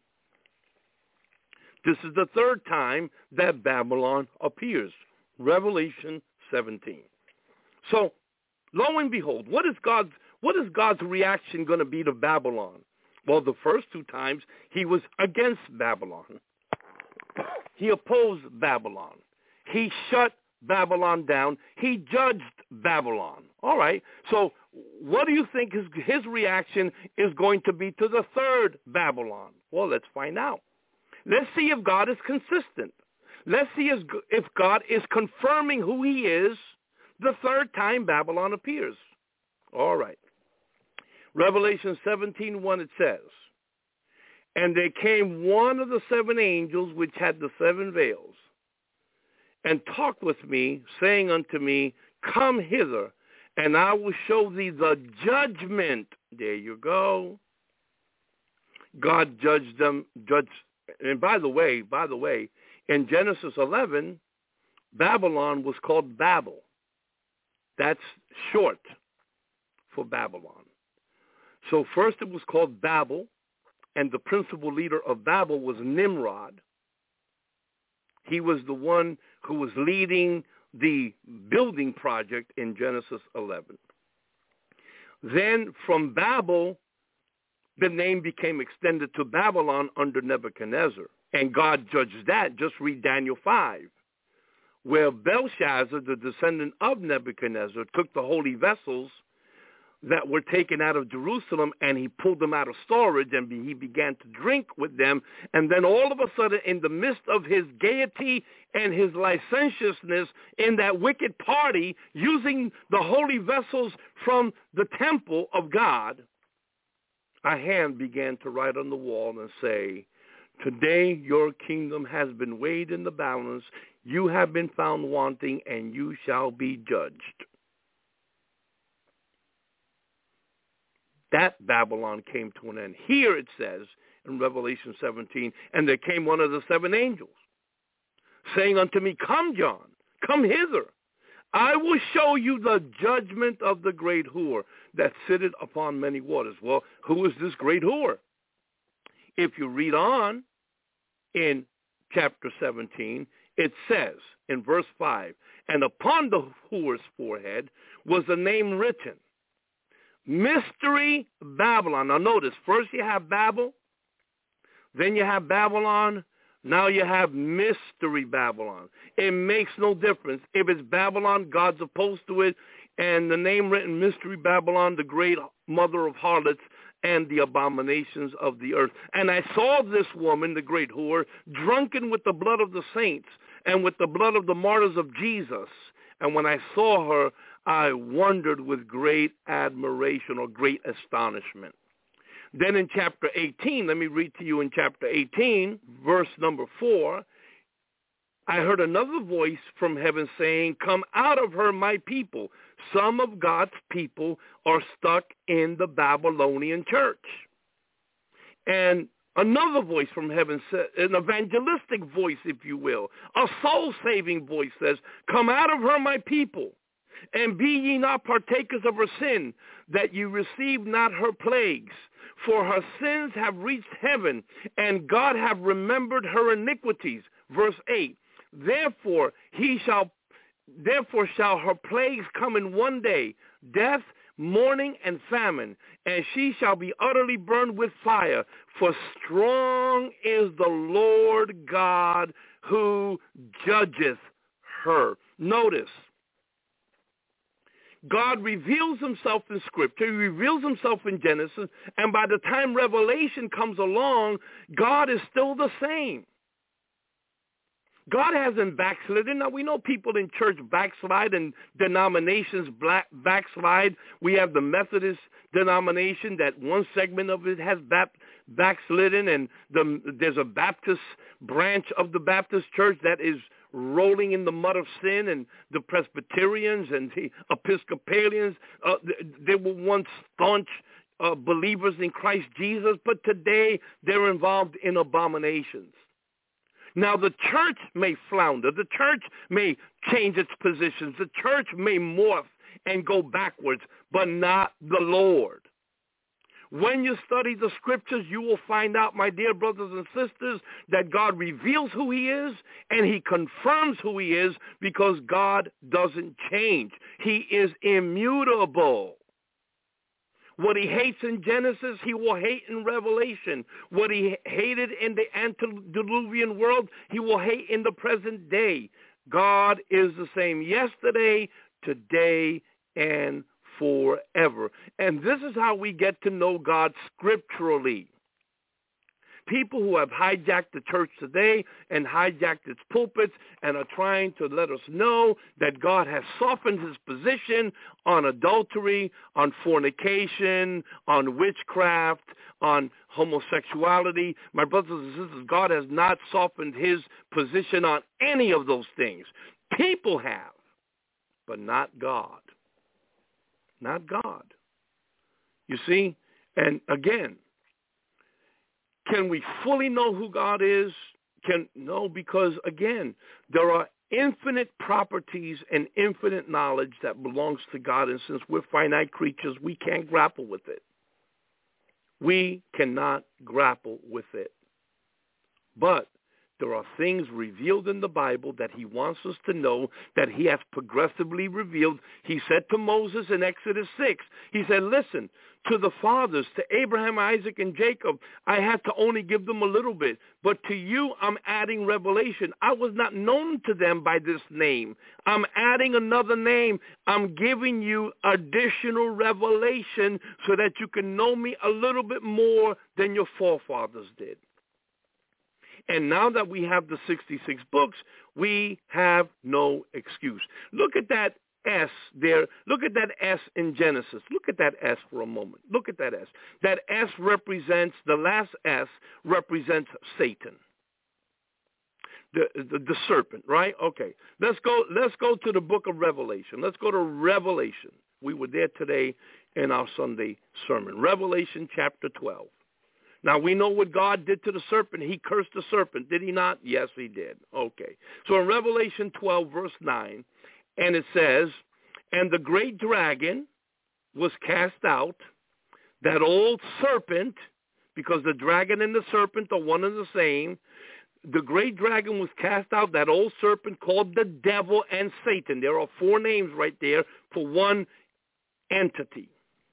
This is the third time that Babylon appears. Revelation 17. So, lo and behold, what is God's reaction going to be to Babylon? Well, the first two times he was against Babylon. He opposed Babylon. He shut Babylon down. He judged Babylon. All right. So what do you think his reaction is going to be to the third Babylon? Well, let's find out. Let's see if God is consistent. Let's see if God is confirming who he is the third time Babylon appears. All right. Revelation 17:1, it says, "And there came one of the seven angels which had the seven vials, and talked with me, saying unto me, Come hither, and I will show thee the judgment." There you go. God judged them. And by the way, in Genesis 11, Babylon was called Babel. That's short for Babylon. So first it was called Babel, and the principal leader of Babel was Nimrod. He was the one who was leading the building project in Genesis 11. Then from Babel, the name became extended to Babylon under Nebuchadnezzar. And God judged that. Just read Daniel 5, where Belshazzar, the descendant of Nebuchadnezzar, took the holy vessels that were taken out of Jerusalem, and he pulled them out of storage, and he began to drink with them. And then all of a sudden, in the midst of his gaiety and his licentiousness in that wicked party, using the holy vessels from the temple of God, a hand began to write on the wall and say, "Today your kingdom has been weighed in the balance. You have been found wanting, and you shall be judged." That Babylon came to an end. Here it says in Revelation 17, "And there came one of the seven angels, saying unto me, Come, John, come hither. I will show you the judgment of the great whore that sitteth upon many waters. Well, who is this great whore? If you read on in chapter 17, it says in verse 5, and upon the whore's forehead was a name written, Mystery Babylon. Now notice, first you have Babel, then you have Babylon, now you have Mystery Babylon. It makes no difference. If it's Babylon, God's opposed to it, and the name written Mystery Babylon, the great mother of harlots and the abominations of the earth. And I saw this woman, the great whore, drunken with the blood of the saints and with the blood of the martyrs of Jesus. And when I saw her, I wondered with great admiration or great astonishment. Then in chapter 18, let me read to you in chapter 18, verse number 4, I heard another voice from heaven saying, come out of her, my people. Some of God's people are stuck in the Babylonian church. And another voice from heaven said, an evangelistic voice, if you will, a soul-saving voice says, come out of her, my people, and be ye not partakers of her sin, that ye receive not her plagues. For her sins have reached heaven, and God have remembered her iniquities. Verse 8, Therefore shall her plagues come in one day, death, mourning, and famine, and she shall be utterly burned with fire. For strong is the Lord God who judgeth her. Notice, God reveals himself in Scripture. He reveals himself in Genesis. And by the time Revelation comes along, God is still the same. God hasn't backslidden. Now, we know people in church backslide and denominations backslide. We have the Methodist denomination that one segment of it has backslidden, and there's a Baptist branch of the Baptist church that is rolling in the mud of sin, and the Presbyterians and the Episcopalians, they were once staunch believers in Christ Jesus, but today they're involved in abominations. Now, the church may flounder. The church may change its positions. The church may morph and go backwards, but not the Lord. When you study the Scriptures, you will find out, my dear brothers and sisters, that God reveals who he is and he confirms who he is, because God doesn't change. He is immutable. What he hates in Genesis, he will hate in Revelation. What he hated in the antediluvian world, he will hate in the present day. God is the same yesterday, today, and forever. And this is how we get to know God scripturally. People who have hijacked the church today and hijacked its pulpits and are trying to let us know that God has softened his position on adultery, on fornication, on witchcraft, on homosexuality. My brothers and sisters, God has not softened his position on any of those things. People have, but not God. Not God. You see? And again, can we fully know who God is? No, because again, there are infinite properties and infinite knowledge that belongs to God, and since we're finite creatures, we can't grapple with it. We cannot grapple with it. But there are things revealed in the Bible that he wants us to know, that he has progressively revealed. He said to Moses in Exodus 6, he said, listen, to the fathers, to Abraham, Isaac, and Jacob, I had to only give them a little bit. But to you, I'm adding revelation. I was not known to them by this name. I'm adding another name. I'm giving you additional revelation so that you can know me a little bit more than your forefathers did. And now that we have the 66 books, we have no excuse. Look at that S there. Look at that S in Genesis. Look at that S for a moment. Look at that S. That S represents, the last S represents Satan. The serpent, right? Okay. Let's go to the book of Revelation. Let's go to Revelation. We were there today in our Sunday sermon. Revelation chapter 12. Now, we know what God did to the serpent. He cursed the serpent, did he not? Yes, he did. Okay. So in Revelation 12, verse 9, And it says, and the great dragon was cast out, that old serpent, because the dragon and the serpent are one and the same. The great dragon was cast out, that old serpent called the devil and Satan. There are 4 names right there for one entity.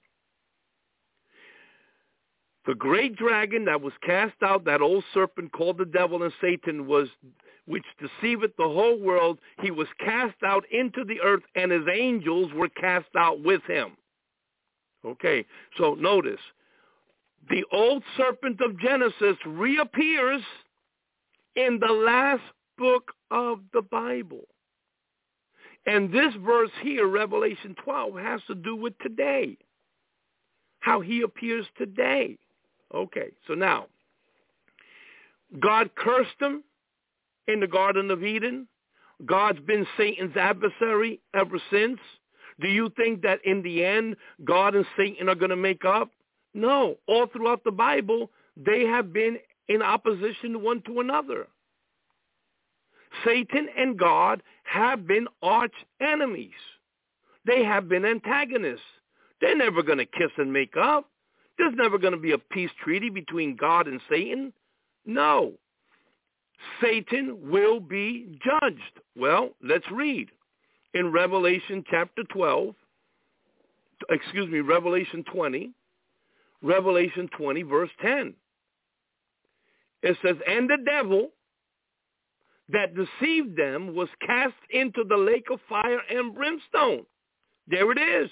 The great dragon that was cast out, that old serpent called the devil and Satan, which deceiveth the whole world, he was cast out into the earth, and his angels were cast out with him. Okay, so notice, the old serpent of Genesis reappears in the last book of the Bible. And this verse here, Revelation 12, has to do with today, how he appears today. Okay, so now, God cursed him in the Garden of Eden. God's been Satan's adversary ever since. Do you think that in the end, God and Satan are going to make up? No. All throughout the Bible, they have been in opposition one to another. Satan and God have been arch enemies. They have been antagonists. They're never going to kiss and make up. There's never going to be a peace treaty between God and Satan. No. Satan will be judged. Well, let's read. In Revelation 20, Revelation 20, verse 10. It says, and the devil that deceived them was cast into the lake of fire and brimstone. There it is.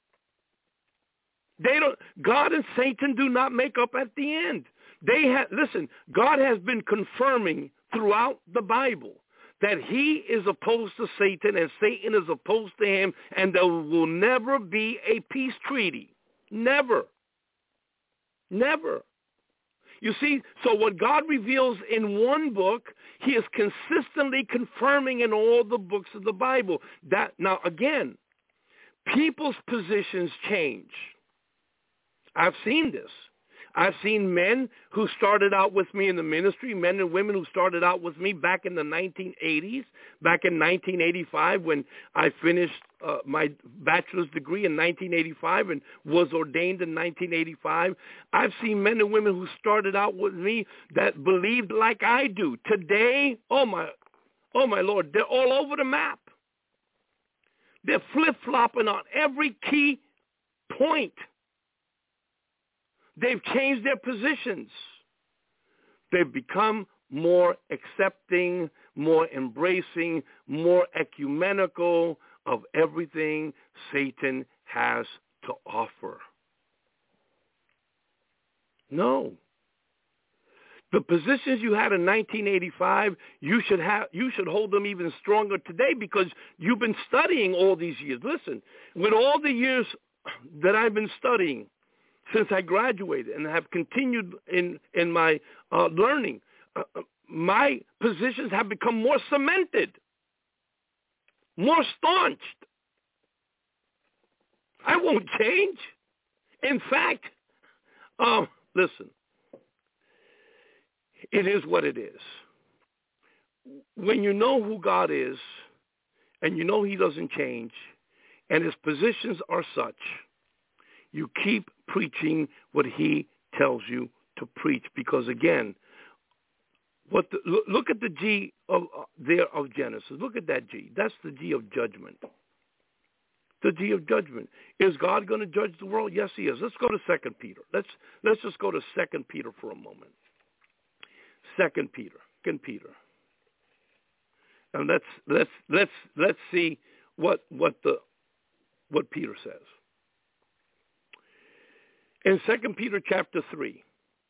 God and Satan do not make up at the end. Listen, God has been confirming throughout the Bible that he is opposed to Satan and Satan is opposed to him, and there will never be a peace treaty. Never. Never. You see, so what God reveals in one book, he is consistently confirming in all the books of the Bible. Now, again, people's positions change. I've seen this. I've seen men who started out with me in the ministry, men and women who started out with me back in the 1980s, back in 1985 when I finished my bachelor's degree in 1985 and was ordained in 1985. I've seen men and women who started out with me that believed like I do. Today, oh my Lord, they're all over the map. They're flip-flopping on every key point. They've changed their positions. They've become more accepting, more embracing, more ecumenical of everything Satan has to offer. No. The positions you had in 1985, you should hold them even stronger today because you've been studying all these years. Listen, with all the years that I've been studying, since I graduated and have continued in my learning, my positions have become more cemented, more staunched. I won't change. In fact, listen, it is what it is. When you know who God is and you know he doesn't change and his positions are such, you keep preaching what he tells you to preach, because again, look at the G of Genesis. Look at that G. That's the G of judgment. The G of judgment. Is God going to judge the world? Yes, he is. Let's go to 2 Peter. Let's just go to 2 Peter for a moment. 2 Peter. And let's see what Peter says. In 2 Peter chapter 3,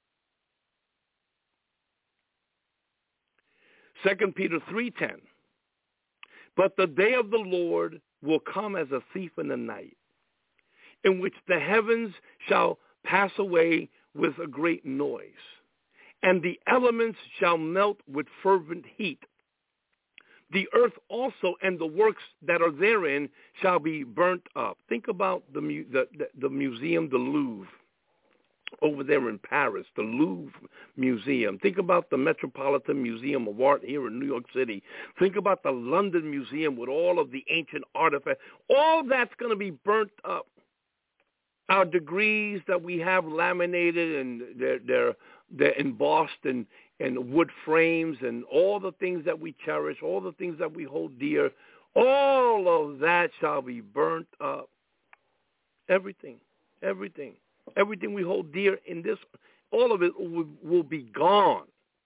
2 Peter 3:10, but the day of the Lord will come as a thief in the night, in which the heavens shall pass away with a great noise, and the elements shall melt with fervent heat. The earth also and the works that are therein shall be burnt up. Think about the museum, the Louvre. over there in Paris, the Louvre Museum. Think about the Metropolitan Museum of Art here in New York City. Think about the London Museum with all of the ancient artifacts. All that's going to be burnt up. Our degrees that we have laminated and they're embossed in wood frames, and all the things that we cherish, all the things that we hold dear, all of that shall be burnt up. Everything we hold dear in this, all of it will be gone.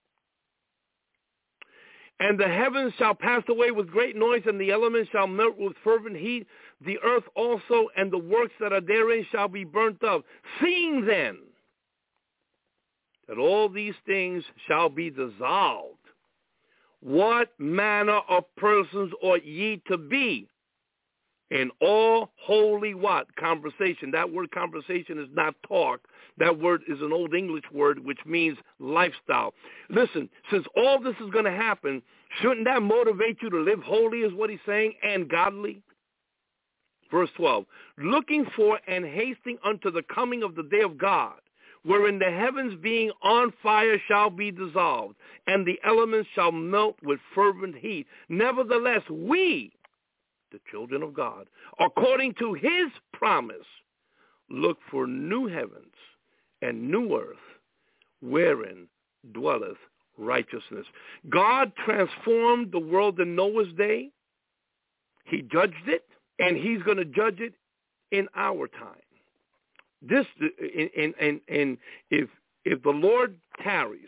And the heavens shall pass away with great noise, and the elements shall melt with fervent heat. The earth also and the works that are therein shall be burnt up. Seeing then that all these things shall be dissolved, what manner of persons ought ye to be in all holy what? Conversation. That word conversation is not talk. That word is an Old English word which means lifestyle. Listen, since all this is going to happen, shouldn't that motivate you to live holy, is what he's saying, and godly? Verse 12, looking for and hasting unto the coming of the day of God, wherein the heavens being on fire shall be dissolved, and the elements shall melt with fervent heat. Nevertheless, we, the children of God, according to his promise, look for new heavens and new earth, wherein dwelleth righteousness. God transformed the world in Noah's day. He judged it, and he's going to judge it in our time. This, and if the Lord tarries,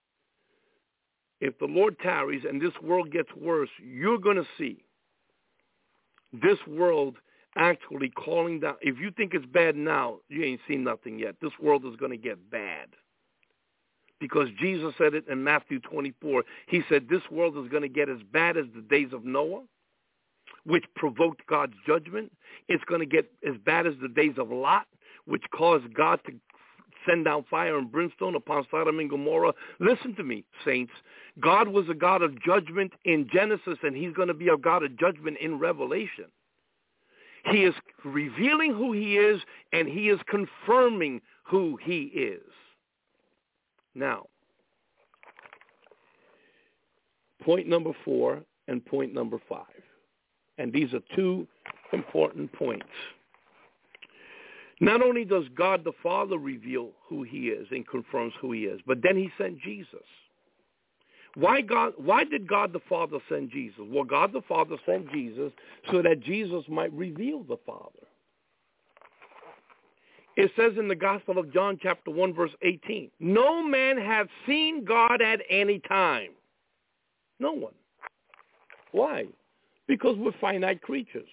and this world gets worse, you're going to see this world actually calling down. If you think it's bad now, you ain't seen nothing yet. This world is going to get bad. Because Jesus said it in Matthew 24. He said this world is going to get as bad as the days of Noah, which provoked God's judgment. It's going to get as bad as the days of Lot, which caused God to send down fire and brimstone upon Sodom and Gomorrah. Listen to me, saints. God was a God of judgment in Genesis, and he's going to be a God of judgment in Revelation. He is revealing who he is, and he is confirming who he is. Now, point number 4 and point number 5. And these are two important points. Not only does God the Father reveal who he is and confirms who he is, but then he sent Jesus. Why did God the Father send Jesus? Well, God the Father sent Jesus so that Jesus might reveal the Father. It says in the Gospel of John chapter 1 verse 18, no man hath seen God at any time. No one. Why? Because we're finite creatures.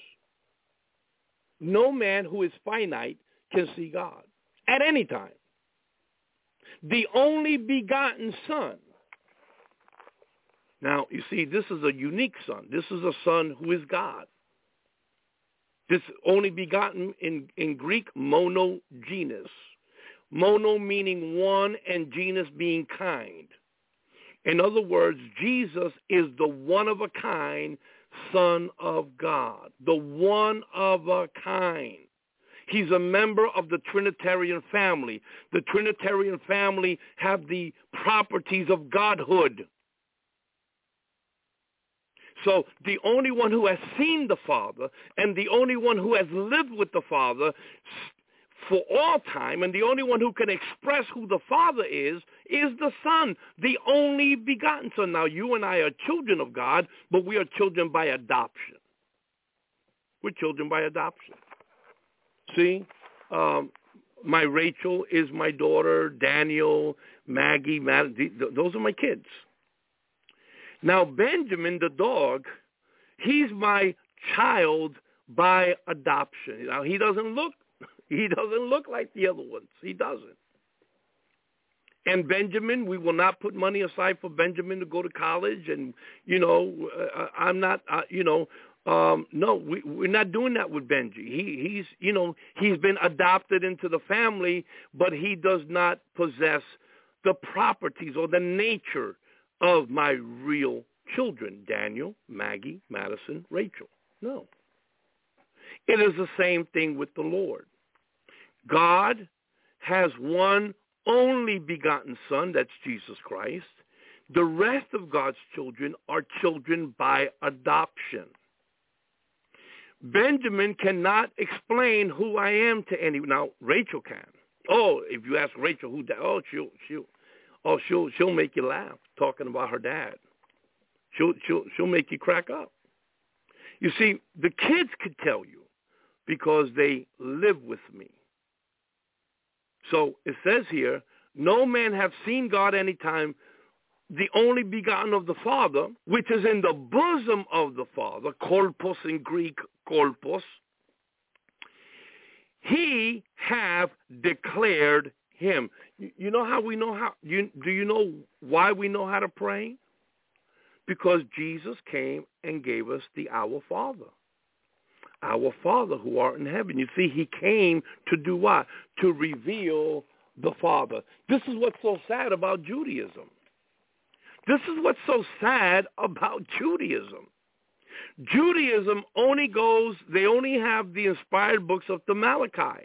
No man who is finite can see God at any time. The only begotten Son. Now, you see, this is a unique Son. This is a Son who is God. This only begotten in Greek, monogenes. Mono meaning one and genus being kind. In other words, Jesus is the one-of-a-kind Son of God. The one-of-a-kind. He's a member of the Trinitarian family. The Trinitarian family have the properties of Godhood. So the only one who has seen the Father and the only one who has lived with the Father for all time, and the only one who can express who the Father is the Son, the only begotten Son. Now, you and I are children of God, but we are children by adoption. We're children by adoption. See, my Rachel is my daughter, Daniel, Maggie, those are my kids. Now, Benjamin, the dog, he's my child by adoption. Now, he doesn't look like the other ones. He doesn't. And Benjamin, we will not put money aside for Benjamin to go to college. And, I'm not, no, we're not doing that with Benji. He's been adopted into the family, but he does not possess the properties or the nature of my real children, Daniel, Maggie, Madison, Rachel. No. It is the same thing with the Lord. God has one only begotten Son, that's Jesus Christ. The rest of God's children are children by adoption. Benjamin cannot explain who I am to anyone. Now, Rachel can. Oh, if you ask Rachel who that, she'll make you laugh talking about her dad. She'll make you crack up. You see, the kids could tell you because they live with me. So it says here, no man have seen God any time, the only begotten of the Father, which is in the bosom of the Father, kolpos in Greek, kolpos, he have declared him. You know how we know how? Do you know why we know how to pray? Because Jesus came and gave us the Our Father. Our Father who art in heaven. You see, he came to do what? To reveal the Father. This is what's so sad about Judaism. This is what's so sad about Judaism. Judaism they only have the inspired books of the Malachi.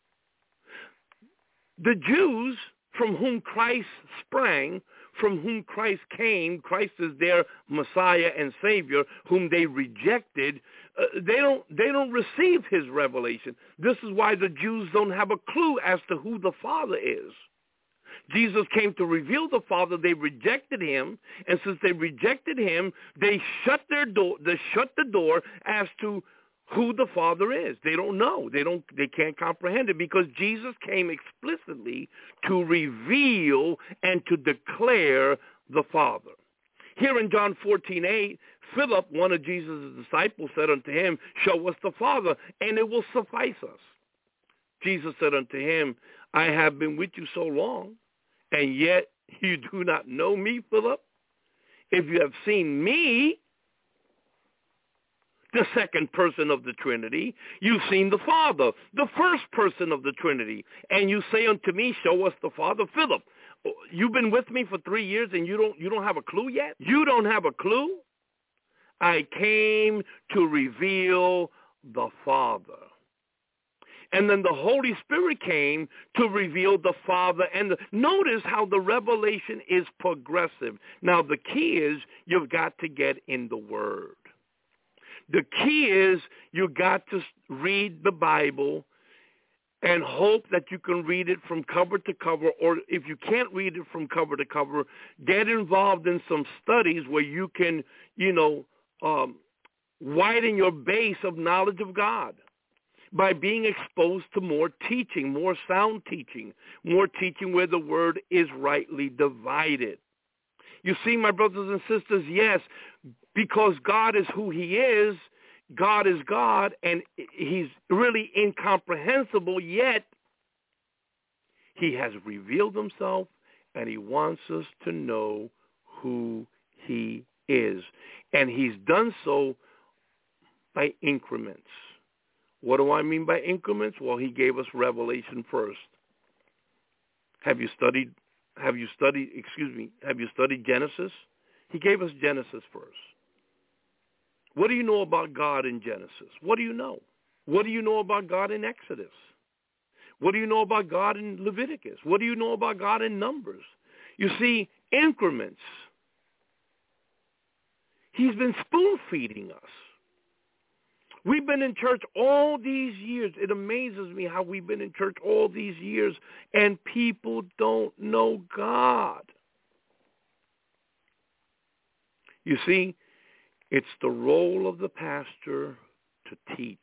The Jews from whom Christ sprang, from whom Christ came, Christ is their Messiah and Savior, whom they rejected, they don't receive his revelation. This is why the Jews don't have a clue as to who the Father is. Jesus came to reveal the Father. They rejected him, and since they rejected him, they shut the door as to who the Father is. They don't know. They can't comprehend it because Jesus came explicitly to reveal and to declare the Father. Here in John 14:8, Philip, one of Jesus' disciples, said unto him, show us the Father, and it will suffice us. Jesus said unto him, I have been with you so long, and yet you do not know me, Philip. If you have seen me, the second person of the Trinity, you've seen the Father, the first person of the Trinity. And you say unto me, show us the Father. Philip, you've been with me for 3 years and you don't have a clue yet? You don't have a clue? I came to reveal the Father. And then the Holy Spirit came to reveal the Father. And notice how the revelation is progressive. Now, the key is you've got to get in the Word. The key is you got to read the Bible and hope that you can read it from cover to cover, or if you can't read it from cover to cover, get involved in some studies where you can, widen your base of knowledge of God by being exposed to more teaching, more sound teaching, more teaching where the Word is rightly divided. You see, my brothers and sisters, yes, because God is who he is, God is God, and he's really incomprehensible, yet he has revealed himself, and he wants us to know who he is. And he's done so by increments. What do I mean by increments? Well, he gave us revelation first. Have you studied Genesis? He gave us Genesis first. What do you know about God in Genesis? What do you know? What do you know about God in Exodus? What do you know about God in Leviticus? What do you know about God in Numbers? You see, increments. He's been spoon-feeding us. We've been in church all these years. It amazes me how we've been in church all these years and people don't know God. You see, it's the role of the pastor to teach,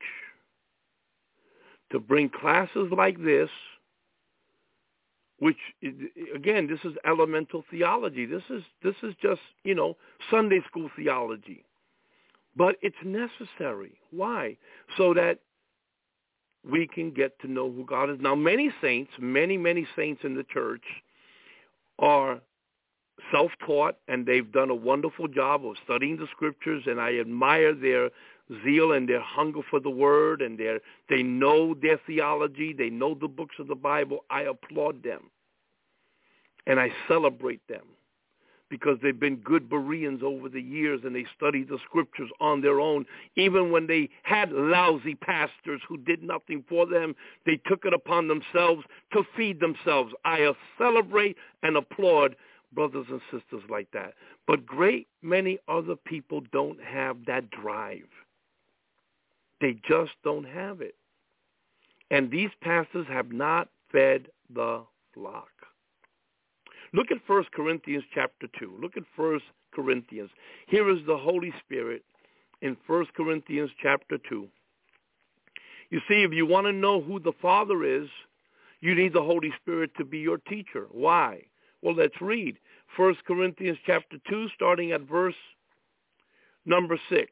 to bring classes like this, which, again, this is elemental theology. This is just, Sunday school theology. But it's necessary. Why? So that we can get to know who God is. Now, many saints, many saints in the church are self-taught, and they've done a wonderful job of studying the scriptures, and I admire their zeal and their hunger for the word, and they know their theology. They know the books of the Bible. I applaud them, and I celebrate them. because they've been good Bereans over the years and they studied the scriptures on their own. Even when they had lousy pastors who did nothing for them, they took it upon themselves to feed themselves. I celebrate and applaud brothers and sisters like that. But great many other people don't have that drive. They just don't have it. And these pastors have not fed the flock. Look at 1 Corinthians chapter 2. Look at 1 Corinthians. Here is the Holy Spirit in 1 Corinthians chapter 2. You see, if you want to know who the Father is, you need the Holy Spirit to be your teacher. Why? Well, let's read 1 Corinthians chapter 2, starting at verse number 6.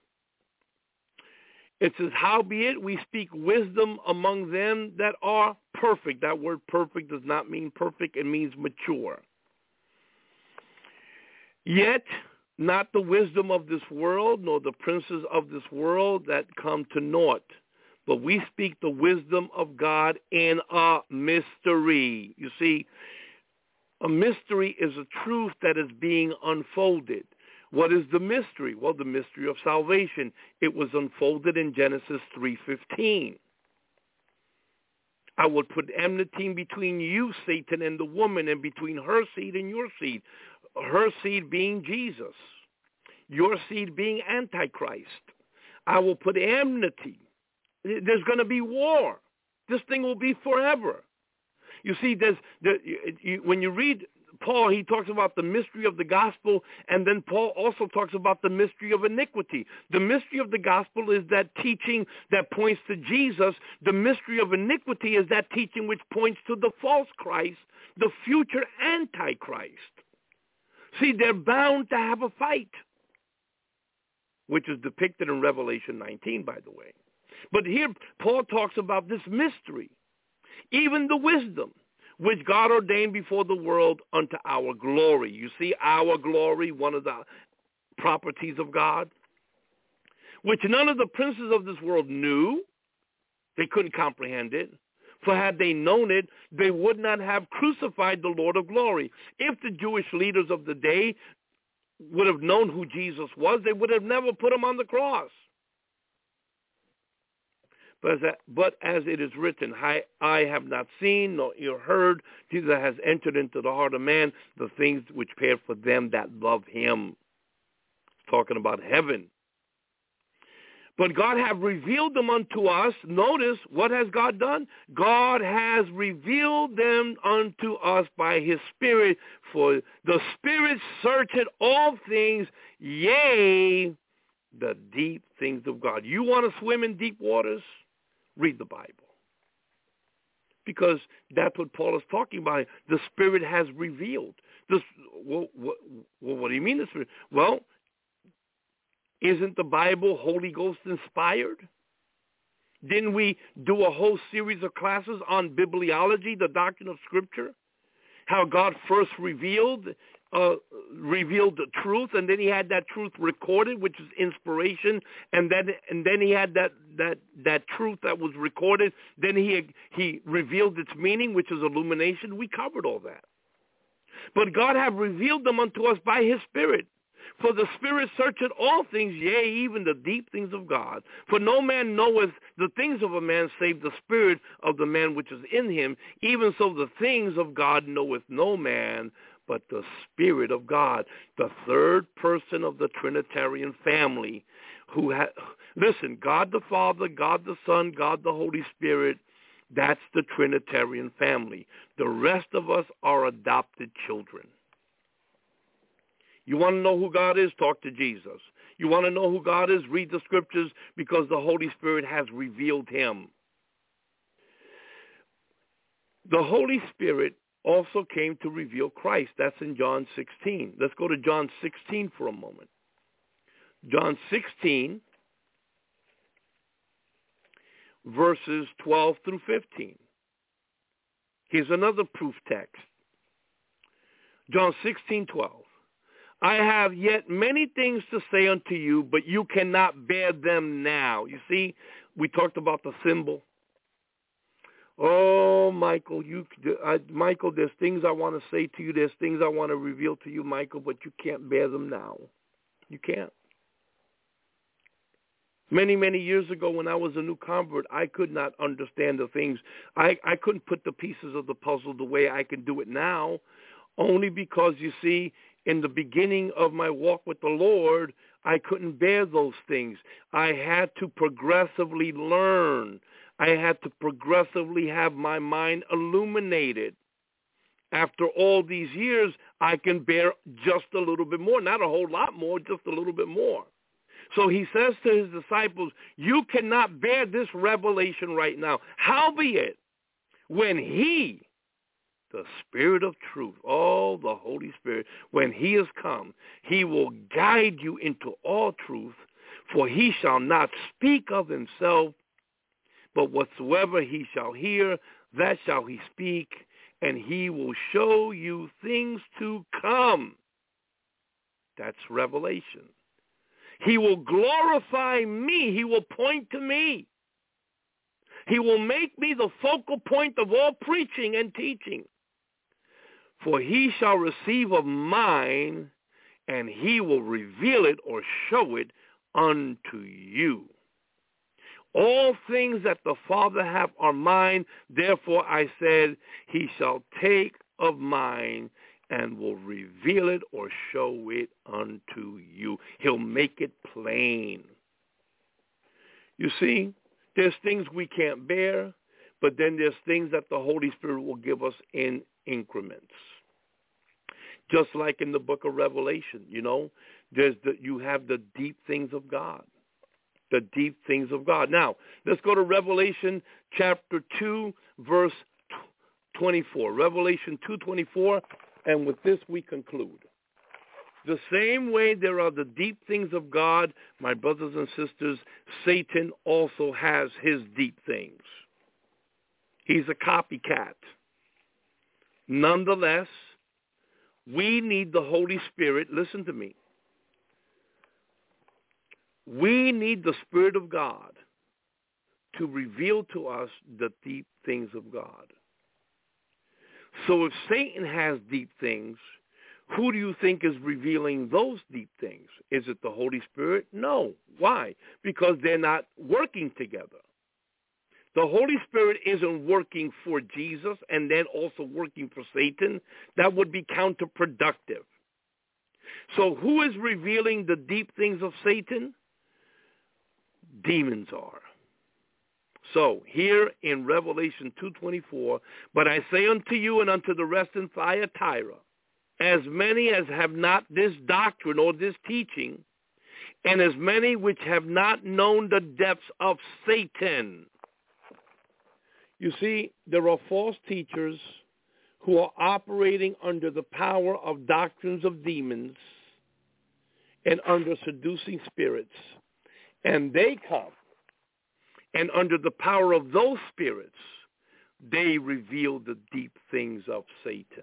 It says, howbeit we speak wisdom among them that are perfect. That word perfect does not mean perfect. It means mature. Yet not the wisdom of this world, nor the princes of this world that come to naught. But we speak the wisdom of God in a mystery. You see, a mystery is a truth that is being unfolded. What is the mystery? Well, the mystery of salvation. It was unfolded in Genesis 3:15. I will put enmity between you, Satan, and the woman, and between her seed and your seed. Her seed being Jesus. Your seed being Antichrist. I will put enmity. There's going to be war. This thing will be forever. You see, when you read Paul, he talks about the mystery of the gospel, and then Paul also talks about the mystery of iniquity. The mystery of the gospel is that teaching that points to Jesus. The mystery of iniquity is that teaching which points to the false Christ, the future Antichrist. See, they're bound to have a fight, which is depicted in Revelation 19, by the way. But here, Paul talks about this mystery, even the wisdom, which God ordained before the world unto our glory. You see, our glory, one of the properties of God, which none of the princes of this world knew. They couldn't comprehend it. For had they known it, they would not have crucified the Lord of glory. If the Jewish leaders of the day would have known who Jesus was, they would have never put him on the cross. But as it is written, I have not seen nor ear heard, neither has entered into the heart of man the things which prepare for them that love him. Talking about heaven. But God hath revealed them unto us. Notice, what has God done? God has revealed them unto us by his Spirit. For the Spirit searcheth all things, yea, the deep things of God. You want to swim in deep waters? Read the Bible. Because that's what Paul is talking about. The Spirit has revealed. What do you mean the Spirit? Well, isn't the Bible Holy Ghost inspired? Didn't we do a whole series of classes on bibliology, the doctrine of Scripture? How God first revealed the truth, and then he had that truth recorded, which is inspiration, and then he had that truth that was recorded. Then he revealed its meaning, which is illumination. We covered all that. But God hath revealed them unto us by his Spirit. For the Spirit searcheth all things, yea, even the deep things of God. For no man knoweth the things of a man save the Spirit of the man which is in him. Even so the things of God knoweth no man but the Spirit of God. The third person of the Trinitarian family. Listen, God the Father, God the Son, God the Holy Spirit. That's the Trinitarian family. The rest of us are adopted children. You want to know who God is? Talk to Jesus. You want to know who God is? Read the Scriptures, because the Holy Spirit has revealed him. The Holy Spirit also came to reveal Christ. That's in John 16. Let's go to John 16 for a moment. John 16, verses 12 through 15. Here's another proof text. John 16:12. I have yet many things to say unto you, but you cannot bear them now. You see, we talked about the symbol. Oh, Michael, Michael, there's things I want to say to you. There's things I want to reveal to you, Michael, but you can't bear them now. You can't. Many, many years ago when I was a new convert, I could not understand the things. I couldn't put the pieces of the puzzle the way I can do it now, only because, you see, in the beginning of my walk with the Lord, I couldn't bear those things. I had to progressively learn. I had to progressively have my mind illuminated. After all these years, I can bear just a little bit more, not a whole lot more, just a little bit more. So he says to his disciples, you cannot bear this revelation right now. Howbeit, when he, the Spirit of truth, the Holy Spirit, when he is come, he will guide you into all truth, for he shall not speak of himself, but whatsoever he shall hear, that shall he speak, and he will show you things to come. That's revelation. He will glorify me. He will point to me. He will make me the focal point of all preaching and teaching. For he shall receive of mine, and he will reveal it or show it unto you. All things that the Father hath are mine. Therefore I said, he shall take of mine and will reveal it or show it unto you. He'll make it plain. You see, there's things we can't bear, but then there's things that the Holy Spirit will give us in increments. Just like in the book of Revelation, you have the deep things of God. The deep things of God. Now, let's go to Revelation chapter 2, verse 24. Revelation 2:24. And with this, we conclude. The same way there are the deep things of God, my brothers and sisters, Satan also has his deep things. He's a copycat. Nonetheless, we need the Holy Spirit. Listen to me. We need the Spirit of God to reveal to us the deep things of God. So if Satan has deep things, who do you think is revealing those deep things? Is it the Holy Spirit? No. Why? Because they're not working together. The Holy Spirit isn't working for Jesus and then also working for Satan. That would be counterproductive. So who is revealing the deep things of Satan? Demons are. So here in Revelation 2:24, but I say unto you and unto the rest in Thyatira, as many as have not this doctrine or this teaching, and as many which have not known the depths of Satan. You see, there are false teachers who are operating under the power of doctrines of demons and under seducing spirits. And they come. And under the power of those spirits, they reveal the deep things of Satan.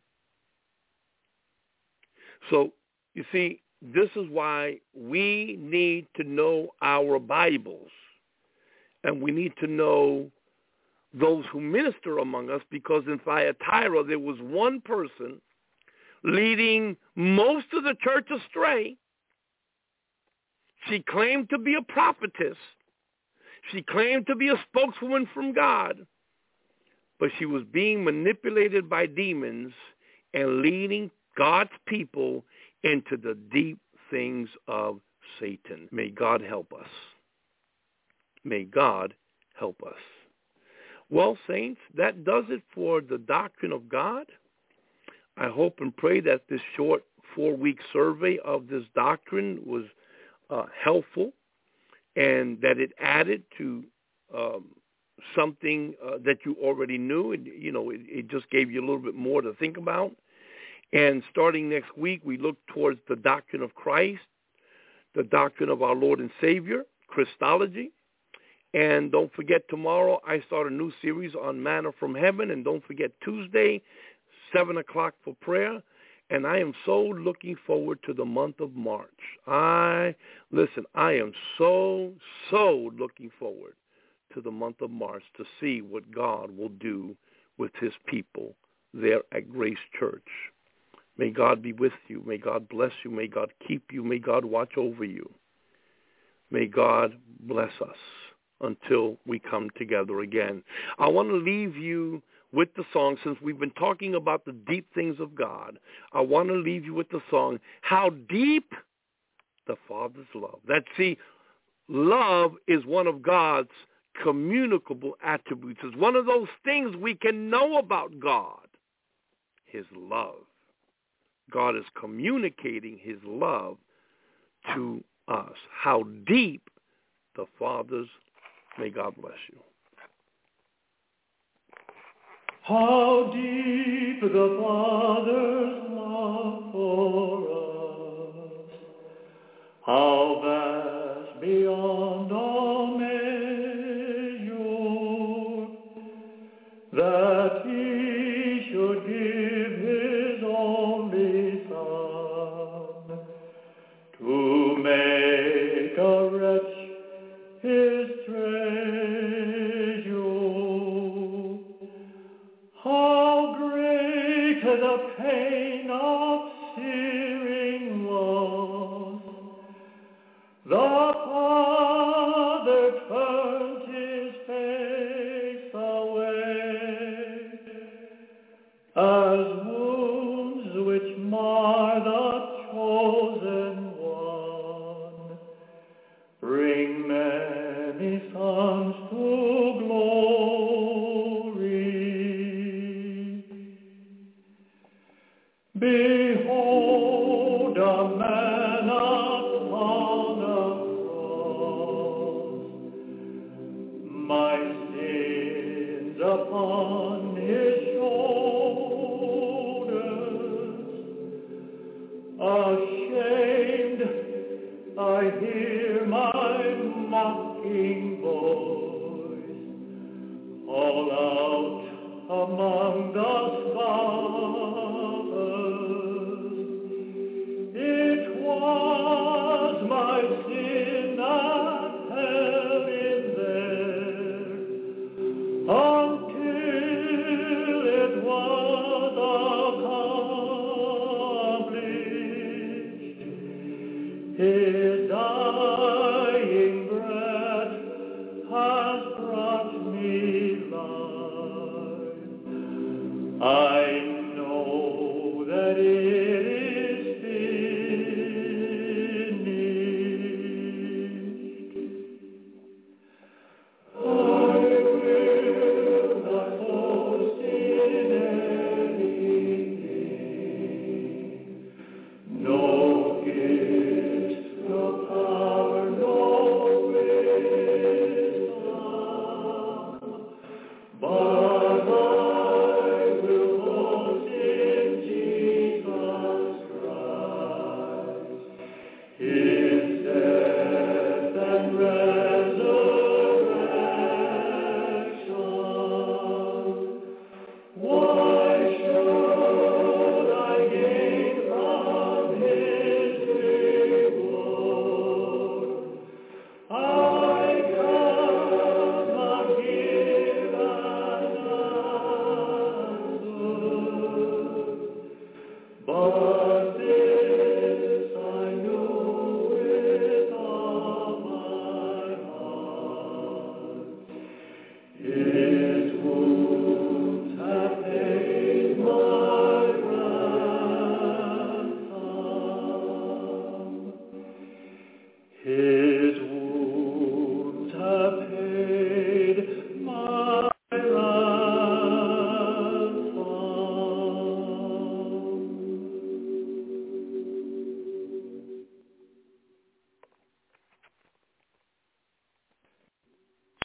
So, you see, this is why we need to know our Bibles. And we need to know those who minister among us, because in Thyatira there was one person leading most of the church astray. She claimed to be a prophetess. She claimed to be a spokeswoman from God, but she was being manipulated by demons and leading God's people into the deep things of Satan. May God help us. May God help us. Well, saints, that does it for the doctrine of God. I hope and pray that this short 4-week survey of this doctrine was helpful, and that it added to something that you already knew. And, it just gave you a little bit more to think about. And starting next week, we look towards the doctrine of Christ, the doctrine of our Lord and Savior, Christology. And don't forget, tomorrow I start a new series on Manna from Heaven. And don't forget, Tuesday, 7 o'clock for prayer. And I am so looking forward to the month of March. I am so looking forward to the month of March to see what God will do with his people there at Grace Church. May God be with you. May God bless you. May God keep you. May God watch over you. May God bless us until we come together again. I want to leave you with the song, since we've been talking about the deep things of God. I want to leave you with the song, How Deep the Father's Love. See, love is one of God's communicable attributes. It's one of those things we can know about God, his love. God is communicating his love to us. How deep the Father's. May God bless you. How deep the Father's love for us, how vast beyond all measure, that he should give his only Son, to make a wretch his treasure. How great the pain of searing loss! The Father turned his face away, as wounds which mar the chosen one bring many sons to glory. Behold a man upon a cross, my sins upon his shoulders. Ashamed, I hear my mocking voice call out among the scoffers. It was my sin that held him there until it was accomplished. His dying breath has brought me life. I know that it is finished. I will not boast in anything, no gift, no power, no wisdom, but I will boast in Jesus Christ, his death and resurrection. Why should I gain from his reward? I cannot give an answer, but this I know with all my heart. His wounds have paid my ransom. His